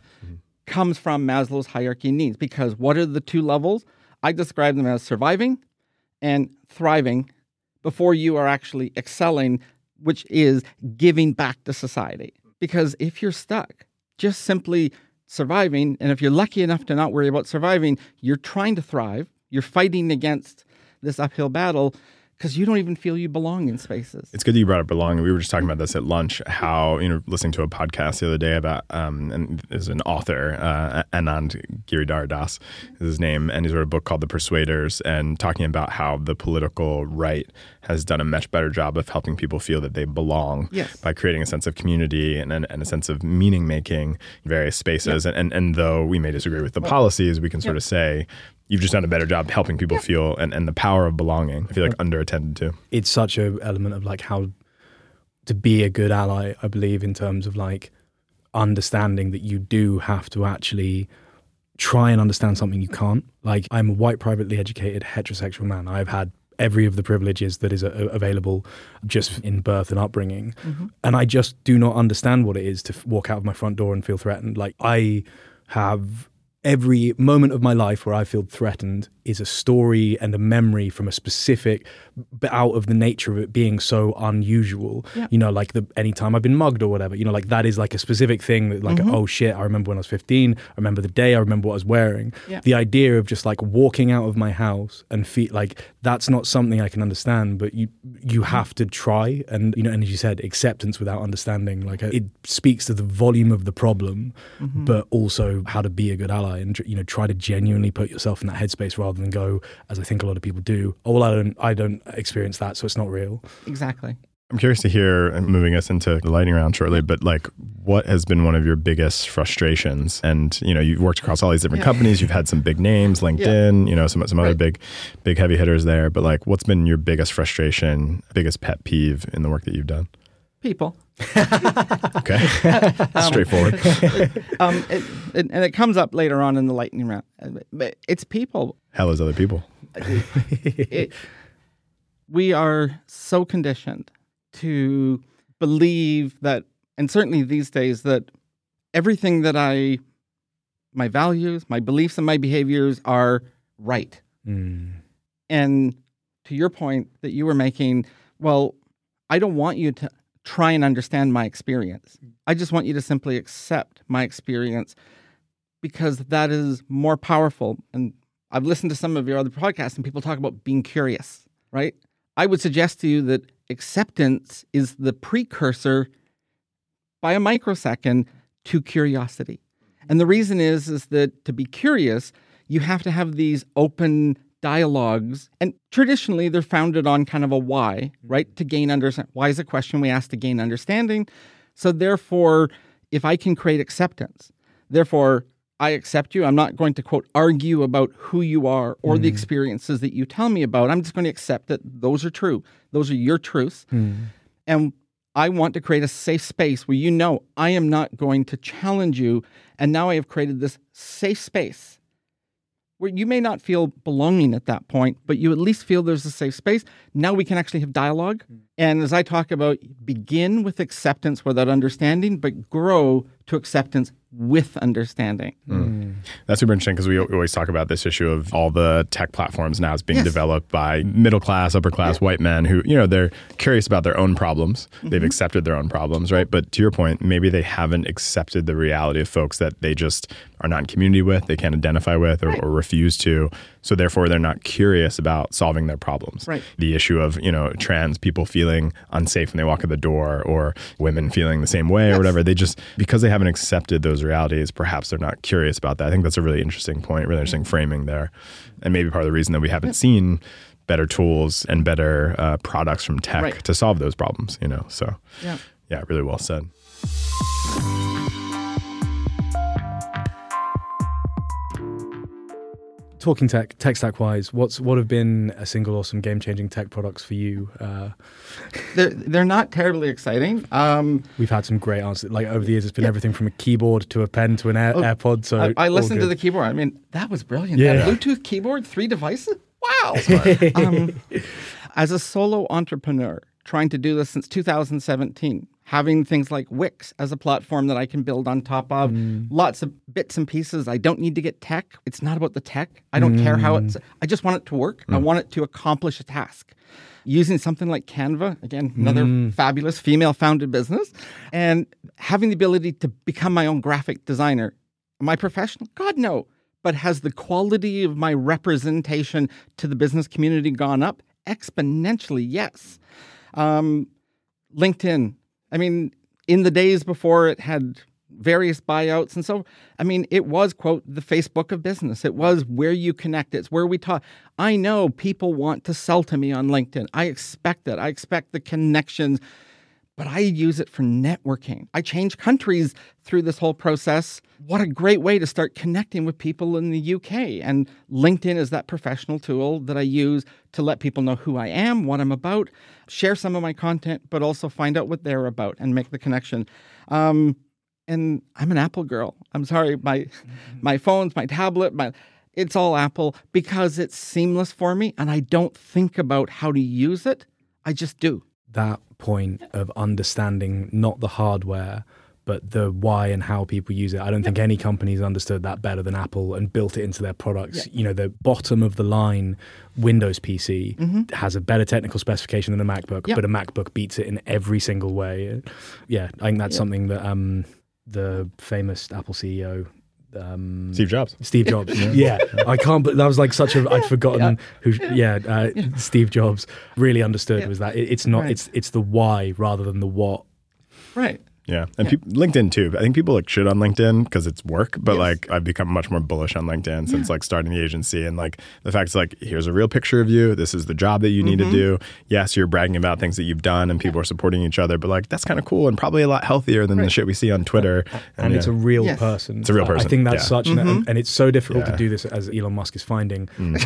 comes from Maslow's hierarchy of needs. Because what are the two levels? I describe them as surviving and thriving before you are actually excelling, which is giving back to society. Because if you're stuck just simply surviving, and if you're lucky enough to not worry about surviving, you're trying to thrive, you're fighting against this uphill battle, because you don't even feel you belong in spaces. It's good that you brought up belonging. We were just talking about this at lunch, how, listening to a podcast the other day about, and there's an author, Anand Giridhar Das is his name, and he's wrote a book called The Persuaders, and talking about how the political right has done a much better job of helping people feel that they belong by creating a sense of community and a sense of meaning making in various spaces. And though we may disagree with the policies, we can sort of say, you've just done a better job helping people feel, and the power of belonging, I feel like underattended to. It's such an element of like how to be a good ally, I believe, in terms of like understanding that you do have to actually try and understand something you can't. Like, I'm a white, privately educated, heterosexual man. I've had every of the privileges that is available just in birth and upbringing. And I just do not understand what it is to walk out of my front door and feel threatened. Like, I have every moment of my life where I feel threatened is a story and a memory from a specific, out of the nature of it being so unusual. Like any time I've been mugged or whatever, like that is like a specific thing that like, oh shit, I remember when I was 15, I remember the day, I remember what I was wearing. The idea of just like walking out of my house and feel like that's not something I can understand, but you have to try. And, and as you said, acceptance without understanding, like it speaks to the volume of the problem, but also how to be a good ally and, try to genuinely put yourself in that headspace rather than go, as I think a lot of people do, oh, well, I don't experience that, so it's not real. Exactly. I'm curious to hear, and moving us into the lightning round shortly, but like, what has been one of your biggest frustrations? And, you've worked across all these different companies, you've had some big names, LinkedIn, some other big heavy hitters there, but like, what's been your biggest frustration, biggest pet peeve in the work that you've done? People. Okay. Straightforward. And it comes up later on in the lightning round. But it's people. Hell is other people. We are so conditioned to believe that, and certainly these days, that everything that my values, my beliefs, and my behaviors are right. And to your point that you were making, well, I don't want you to try and understand my experience. I just want you to simply accept my experience, because that is more powerful. And I've listened to some of your other podcasts and people talk about being curious, right? I would suggest to you that acceptance is the precursor by a microsecond to curiosity. And the reason is that to be curious, you have to have these open dialogues, and traditionally they're founded on kind of a why, right? To gain understanding. Why is a question we ask to gain understanding? So therefore, if I can create acceptance, therefore I accept you. I'm not going to, quote, argue about who you are or the experiences that you tell me about. I'm just going to accept that those are true. Those are your truths. And I want to create a safe space where I am not going to challenge you. And now I have created this safe space where you may not feel belonging at that point, but you at least feel there's a safe space. Now we can actually have dialogue. And as I talk about, begin with acceptance without understanding, but grow to acceptance with understanding. That's super interesting, because we always talk about this issue of all the tech platforms now is being developed by middle class, upper class white men who, they're curious about their own problems. They've accepted their own problems, right? But to your point, maybe they haven't accepted the reality of folks that they just are not in community with, they can't identify with, or refuse to. So therefore, they're not curious about solving their problems. Right. The issue of, trans people feeling unsafe when they walk in the door, or women feeling the same way or whatever, they just, because they haven't accepted those realities, perhaps they're not curious about that. I think that's a really interesting point, really interesting framing there. And maybe part of the reason that we haven't seen better tools and better products from tech to solve those problems, So yeah, really well said. Talking tech stack wise, what have been a single or some game changing tech products for you? They're not terribly exciting. We've had some great answers. Like over the years, it's been everything from a keyboard to a pen to an AirPod. So I listened to the keyboard. I mean, that was brilliant. Yeah. That Bluetooth keyboard, 3 devices. Wow. As a solo entrepreneur, trying to do this since 2017. Having things like Wix as a platform that I can build on top of, lots of bits and pieces. I don't need to get tech. It's not about the tech. I don't care how I just want it to work. I want it to accomplish a task. Using something like Canva, again, another fabulous female-founded business, and having the ability to become my own graphic designer. Am I professional? God, no. But has the quality of my representation to the business community gone up? Exponentially, yes. LinkedIn. I mean, in the days before it had various buyouts. And so, I mean, it was, quote, the Facebook of business. It was where you connect. It's where we talk. I know people want to sell to me on LinkedIn. I expect it. I expect the connections, but I use it for networking. I change countries through this whole process. What a great way to start connecting with people in the UK. And LinkedIn is that professional tool that I use to let people know who I am, what I'm about, share some of my content, but also find out what they're about and make the connection. And I'm an Apple girl. I'm sorry, my phones, my tablet, it's all Apple because it's seamless for me and I don't think about how to use it. I just do. That point of understanding not the hardware, but the why and how people use it. I don't think any company's understood that better than Apple and built it into their products. Yeah. You know, the bottom of the line Windows PC has a better technical specification than a MacBook, but a MacBook beats it in every single way. Yeah, I think that's something that the famous Apple CEO, Steve Jobs. Yeah. I can't, but that was like such a, I'd forgotten Steve Jobs really understood was that it's not, it's the why rather than the what. Right. Yeah. And LinkedIn too. I think people shit on LinkedIn because it's work, but I've become much more bullish on LinkedIn since starting the agency. And the fact is here's a real picture of you. This is the job that you need to do. Yes, you're bragging about things that you've done and people are supporting each other, but that's kind of cool and probably a lot healthier than the shit we see on Twitter. And it's a real person. It's a real person. I think that's such and it's so difficult to do this, as Elon Musk is finding.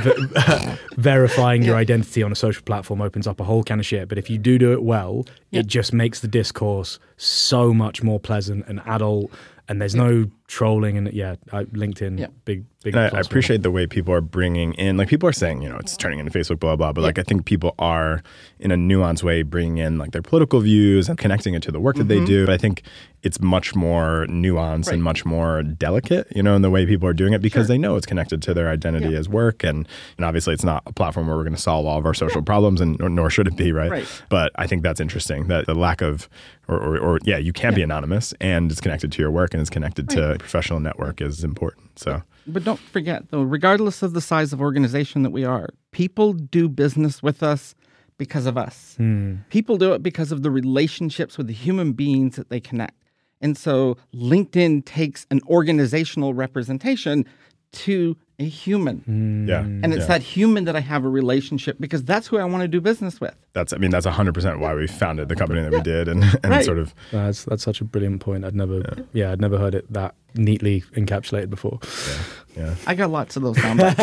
Verifying your identity on a social platform opens up a whole can of shit. But if you do it well, it just makes the discourse so much more pleasant and adult, and there's no trolling. And LinkedIn, big. And I appreciate the way people are bringing in, people are saying, it's turning into Facebook, blah, blah, but I think people are in a nuanced way bringing in their political views and connecting it to the work that they do. But I think it's much more nuanced and much more delicate, in the way people are doing it because they know it's connected to their identity as work. And obviously it's not a platform where we're going to solve all of our social problems, and nor should it be, right? But I think that's interesting that the lack of, you can't be anonymous and it's connected to your work and it's connected to a professional network is important. So. But don't forget, though, regardless of the size of organization that we are, people do business with us because of us. People do it because of the relationships with the human beings that they connect. And so LinkedIn takes an organizational representation to a human. And it's that human that I have a relationship because that's who I want to do business with. That's 100% why we founded the company that we did and sort of. That's such a brilliant point. I'd never heard it that neatly encapsulated before. Yeah. I got lots of those sound bites.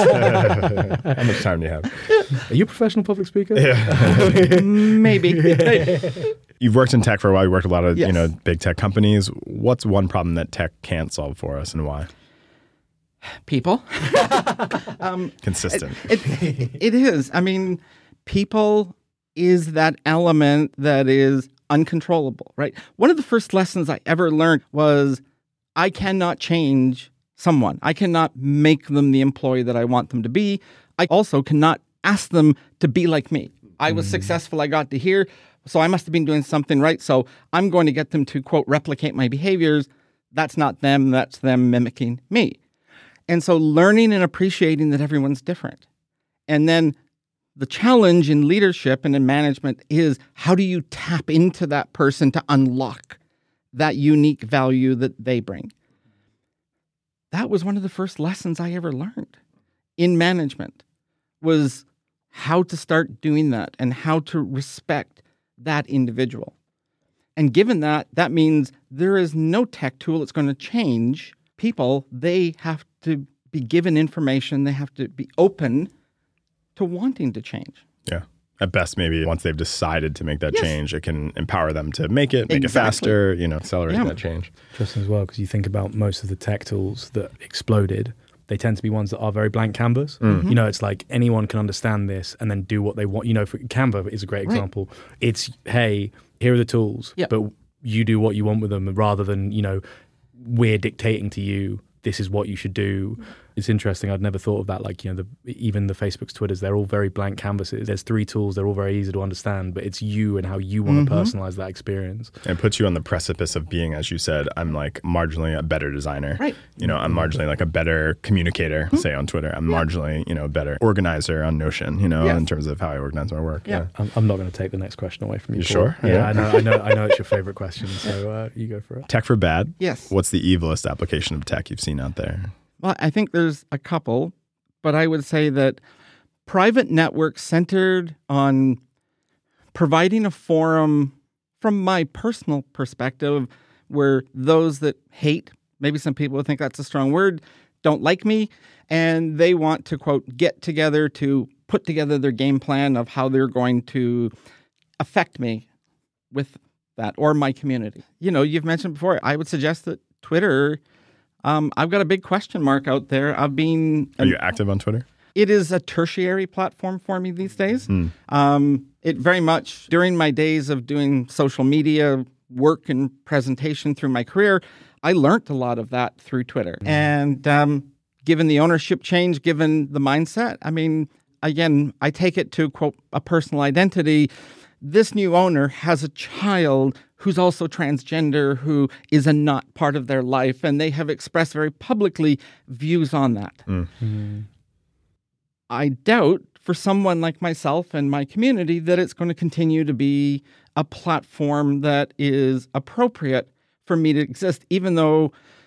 How much time do you have? Are you a professional public speaker? Yeah. Maybe. You've worked in tech for a while. You worked a lot of big tech companies. What's one problem that tech can't solve for us and why? People. Consistent. It is. I mean, people is that element that is uncontrollable, right? One of the first lessons I ever learned was I cannot change someone. I cannot make them the employee that I want them to be. I also cannot ask them to be like me. I was successful. I got to here. So I must have been doing something right. So I'm going to get them to, quote, replicate my behaviors. That's not them. That's them mimicking me. And so learning and appreciating that everyone's different. And then the challenge in leadership and in management is how do you tap into that person to unlock that unique value that they bring? That was one of the first lessons I ever learned in management, was how to start doing that and how to respect that individual. And given that, that means there is no tech tool that's going to change people. They have to be given information. They have to be open to wanting to change. Yeah. At best, maybe once they've decided to make that change, it can empower them to make it Exactly. faster, accelerate that change. Interesting as well, because you think about most of the tech tools that exploded, they tend to be ones that are very blank canvas. Mm-hmm. It's like anyone can understand this and then do what they want. For Canva is a great example. It's, hey, here are the tools, but you do what you want with them rather than, we're dictating to you, this is what you should do. It's interesting. I'd never thought of that. Like, even the Facebooks, Twitters, they're all very blank canvases. There's 3 tools. They're all very easy to understand, but it's you and how you want to personalize that experience. And it puts you on the precipice of being, as you said, I'm like marginally a better designer. Right. I'm marginally like a better communicator, say on Twitter. I'm marginally, a better organizer on Notion, in terms of how I organize my work. Yeah. I'm not going to take the next question away from you. You Paul. sure? Yeah, I know it's your favorite question. So you go for it. Tech for bad? Yes. What's the evilest application of tech you've seen out there? Well, I think there's a couple, but I would say that private networks centered on providing a forum from my personal perspective where those that hate, maybe some people would think that's a strong word, don't like me, and they want to, quote, get together to put together their game plan of how they're going to affect me with that or my community. You've mentioned before, I would suggest that Twitter... I've got a big question mark out there. Are you active on Twitter? It is a tertiary platform for me these days. It very much, during my days of doing social media work and presentation through my career, I learned a lot of that through Twitter. And given the ownership change, given the mindset, again, I take it to, quote, a personal identity. This new owner has a child who's also transgender, who is a not part of their life, and they have expressed very publicly views on that. I doubt for someone like myself and my community that it's going to continue to be a platform that is appropriate for me to exist, even though,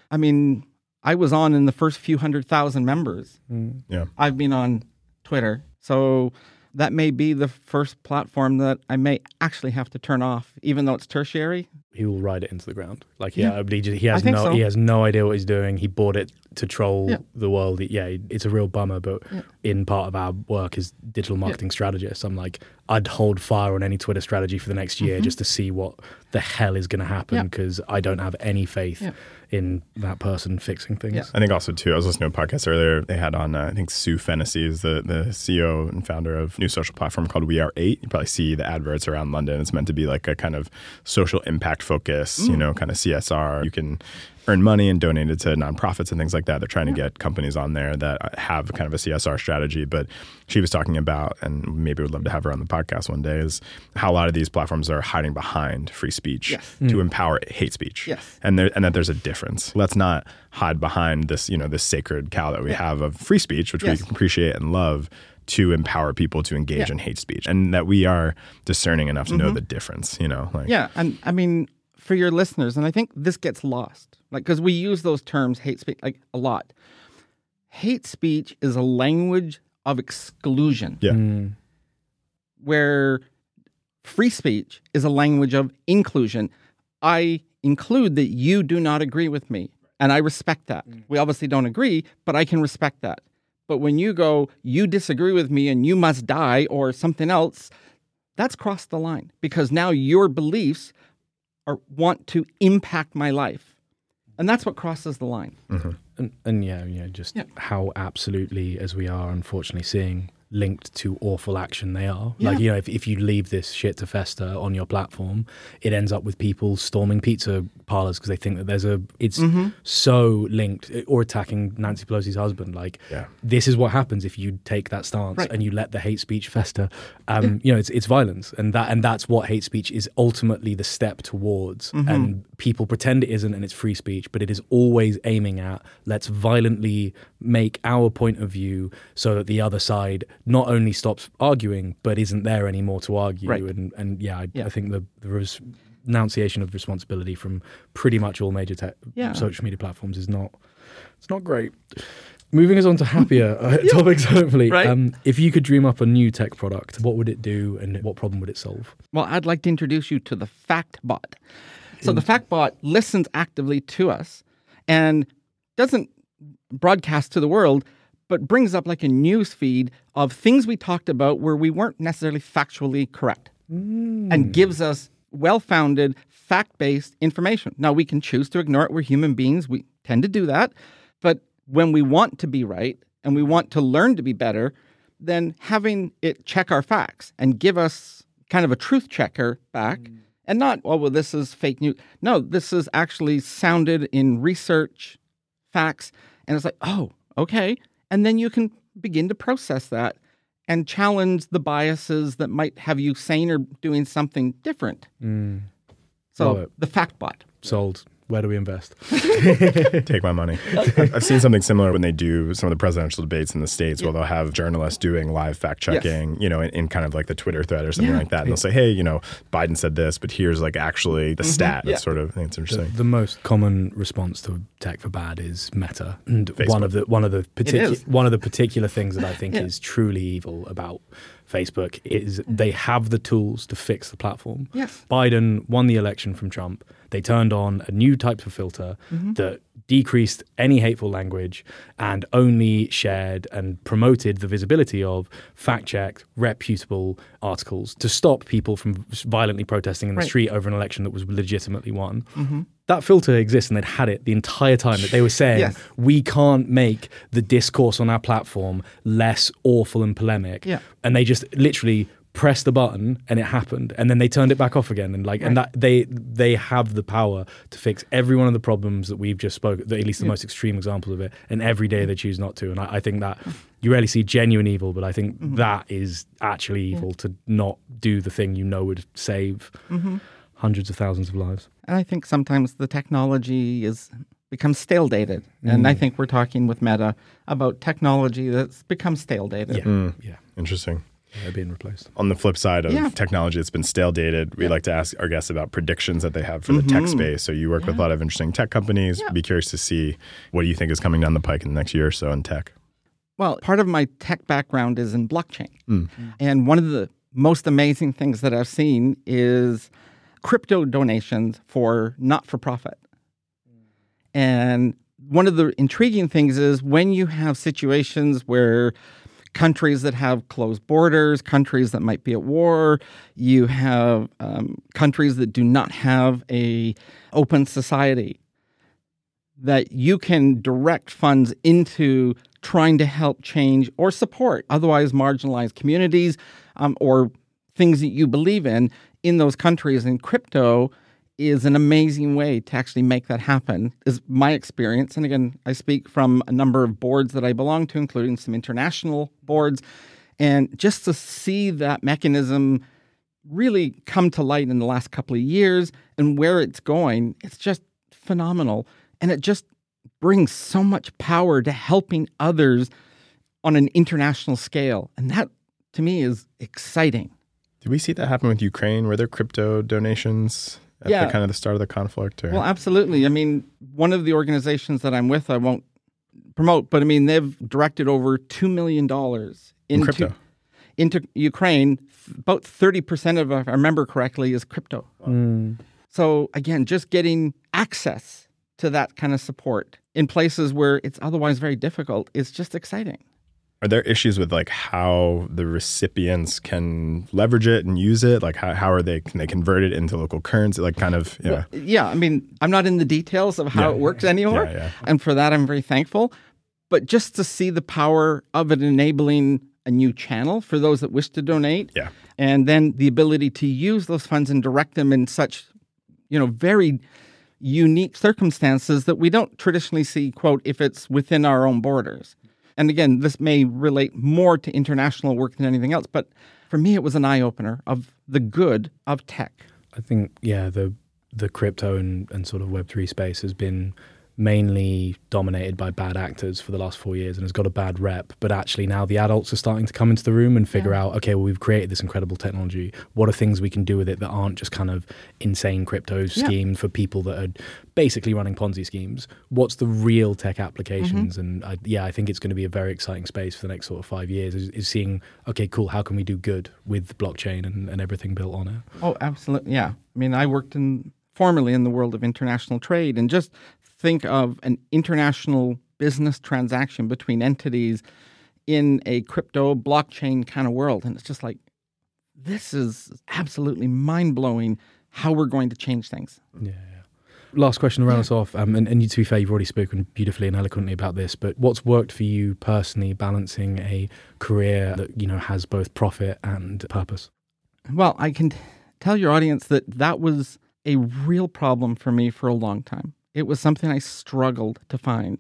I was on in the first few 100,000 members. Yeah. I've been on Twitter. So that may be the first platform that I may actually have to turn off, even though it's tertiary. He will ride it into the ground. Like, he has no idea what he's doing. He bought it to troll the world. It's a real bummer, but in part of our work as digital marketing strategists, I'm like, I'd hold fire on any Twitter strategy for the next year just to see what the hell is going to happen, because I don't have any faith in that person fixing things. I think also, too, I was listening to a podcast earlier. They had on, I think, Sue Fennessy is the CEO and founder of a new social platform called We Are 8. You probably see the adverts around London. It's meant to be like a kind of social impact focus, kind of CSR. You can earn money and donate it to nonprofits and things like that. They're trying to get companies on there that have kind of a CSR strategy. But she was talking about, and maybe would love to have her on the podcast one day, is how a lot of these platforms are hiding behind free speech to empower hate speech. And that there's a difference. Let's not hide behind this, this sacred cow that we have of free speech, which we appreciate and love, to empower people to engage in hate speech, and that we are discerning enough to know the difference, And for your listeners, and I think this gets lost, because we use those terms, hate speech, a lot. Hate speech is a language of exclusion. Where free speech is a language of inclusion. I include that you do not agree with me, and I respect that. We obviously don't agree, but I can respect that. But when you go, you disagree with me and you must die or something else, that's crossed the line, because now your beliefs want to impact my life. And that's what crosses the line. And how absolutely, as we are unfortunately seeing, linked to awful action they are. Like, if you leave this shit to fester on your platform, it ends up with people storming pizza parlors because they think that it's so linked, or attacking Nancy Pelosi's husband. Like, this is what happens if you take that stance and you let the hate speech fester. It's violence, and that's what hate speech is ultimately the step towards. And people pretend it isn't, and it's free speech, but it is always aiming at, let's violently make our point of view so that the other side not only stops arguing, but isn't there anymore to argue. I think there was enunciation of responsibility from pretty much all major social media platforms is not great. Moving us on to happier topics, hopefully. Right. If you could dream up a new tech product, what would it do and what problem would it solve? Well, I'd like to introduce you to the FactBot. So the FactBot listens actively to us and doesn't broadcast to the world, but brings up like a news feed of things we talked about where we weren't necessarily factually correct and gives us well-founded, fact-based information. Now, we can choose to ignore it. We're human beings. We tend to do that. But when we want to be right and we want to learn to be better, then having it check our facts and give us kind of a truth checker back and not, oh, well, this is fake news. No, this is actually sounded in research, facts. And it's like, oh, okay. And then you can begin to process that and challenge the biases that might have you saying or doing something different. So the FactBot. Sold. Where do we invest? Take my money. I've seen something similar when they do some of the presidential debates in the States where they'll have journalists doing live fact checking, in kind of like the Twitter thread or something like that. And they'll say, hey, Biden said this, but here's like actually the stat. That's sort of, I think it's interesting. The most common response to tech for bad is Meta. And Facebook. one of the particular things that I think is truly evil about Facebook is they have the tools to fix the platform. Yes. Biden won the election from Trump. They turned on a new type of filter that decreased any hateful language and only shared and promoted the visibility of fact-checked, reputable articles to stop people from violently protesting in the street over an election that was legitimately won. That filter exists, and they'd had it the entire time that they were saying, we can't make the discourse on our platform less awful and polemic. And they just literally pressed the button and it happened, and then they turned it back off again, and and that they have the power to fix every one of the problems that we've just spoken, at least the most extreme examples of it, and every day they choose not to. And I think that you rarely see genuine evil, but I think that is actually evil to not do the thing would save hundreds of thousands of lives. And I think sometimes the technology becomes stale dated. And I think we're talking with Meta about technology that's become stale dated. Interesting. They're being replaced. On the flip side of technology that's been stale dated, we like to ask our guests about predictions that they have for the tech space. So you work with a lot of interesting tech companies. Be curious to see what do you think is coming down the pike in the next year or so in tech? Well, part of my tech background is in blockchain. And one of the most amazing things that I've seen is crypto donations for not-for-profit. And one of the intriguing things is when you have situations where countries that have closed borders, countries that might be at war, you have countries that do not have a open society, that you can direct funds into trying to help change or support otherwise marginalized communities or things that you believe in those countries. And crypto is an amazing way to actually make that happen, is my experience. And again, I speak from a number of boards that I belong to, including some international boards. And just to see that mechanism really come to light in the last couple of years and where it's going, it's just phenomenal. And it just brings so much power to helping others on an international scale. And that, to me, is exciting. Did we see that happen with Ukraine? Were there crypto donations at the kind of the start of the conflict? Or? Well, absolutely. I mean, one of the organizations that I'm with, I won't promote, but I mean, they've directed over $2 million into Ukraine. About 30% of it, if I remember correctly, is crypto. So again, just getting access to that kind of support in places where it's otherwise very difficult is just exciting. Are there issues with like how the recipients can leverage it and use it? Like how can they convert it into local currency? Like kind of, Well, I mean, I'm not in the details of how it works anymore. And for that, I'm very thankful. But just to see the power of it enabling a new channel for those that wish to donate. And then the ability to use those funds and direct them in such, very unique circumstances that we don't traditionally see, quote, if it's within our own borders. And again, this may relate more to international work than anything else, but for me, it was an eye-opener of the good of tech. I think, the crypto and sort of Web3 space has been mainly dominated by bad actors for the last 4 years and has got a bad rep. But actually now the adults are starting to come into the room and figure out, okay, well, we've created this incredible technology. What are things we can do with it that aren't just kind of insane crypto schemes for people that are basically running Ponzi schemes? What's the real tech applications? And I think it's going to be a very exciting space for the next sort of 5 years is seeing, okay, cool, how can we do good with blockchain and everything built on it? Oh, absolutely. Yeah. I mean, I worked formerly in the world of international trade, and just think of an international business transaction between entities in a crypto blockchain kind of world. And it's just like, this is absolutely mind-blowing how we're going to change things. Yeah. Last question to round us off, and you, to be fair, you've already spoken beautifully and eloquently about this, but what's worked for you personally balancing a career that, you know, has both profit and purpose? Well, I can tell your audience that was a real problem for me for a long time. It was something I struggled to find.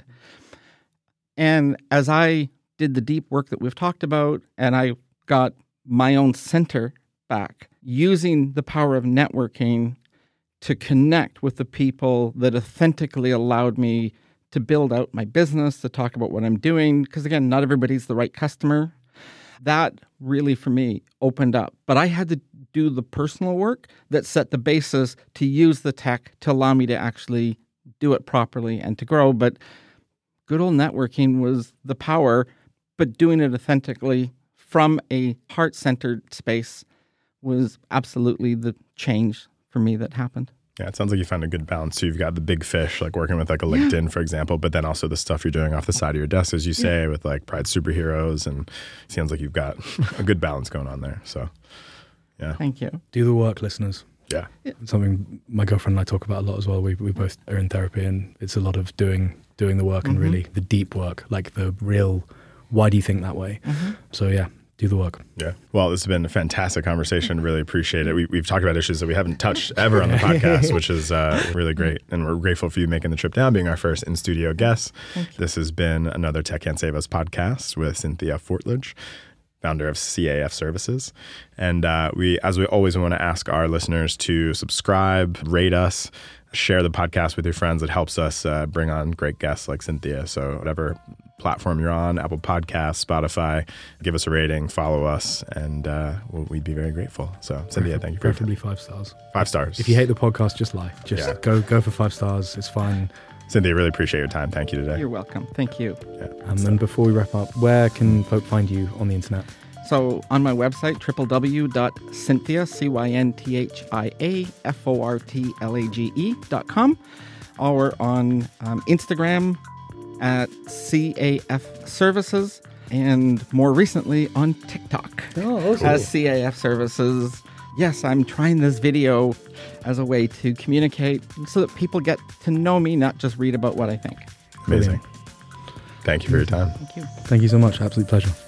And as I did the deep work that we've talked about, and I got my own center back, using the power of networking to connect with the people that authentically allowed me to build out my business, to talk about what I'm doing, because again, not everybody's the right customer. That really, for me, opened up. But I had to do the personal work that set the basis to use the tech to allow me to actually do it properly and to grow. But good old networking was the power, but doing it authentically from a heart-centered space was absolutely the change for me that happened. Yeah, it sounds like you found a good balance. So you've got the big fish, like working with like a LinkedIn, for example, but then also the stuff you're doing off the side of your desk, as you say, with like Pride Superheroes. And it sounds like you've got a good balance going on there. So, yeah. Thank you. Do the work, listeners. Yeah. It's something my girlfriend and I talk about a lot as well. We both are in therapy, and it's a lot of doing the work and really the deep work, like the real, why do you think that way? So, yeah. Do the work. Yeah. Well, this has been a fantastic conversation. Really appreciate it. We've talked about issues that we haven't touched ever on the podcast, which is really great. And we're grateful for you making the trip down, being our first in-studio guest. This has been another Tech Can't Save Us podcast with Cynthia Fortledge, founder of CAF Services. And as we always want to ask our listeners to subscribe, rate us, share the podcast with your friends. It helps us bring on great guests like Cynthia. So whatever platform you're on, Apple Podcasts, Spotify, give us a rating, follow us, and we'd be very grateful. So Cynthia, thank you for preferably 5 stars. 5 stars. If you hate the podcast, just lie. Just go for 5 stars. It's fine. Cynthia, really appreciate your time. Thank you today. You're welcome. Thank you. Yeah, and before we wrap up, where can folk find you on the internet? So on my website, www.cynthia.com, or on Instagram at CAF Services, and more recently on TikTok as CAF Services. Yes, I'm trying this video as a way to communicate so that people get to know me, not just read about what I think. Amazing. Thank you for your time. Thank you. Thank you so much. Absolute pleasure.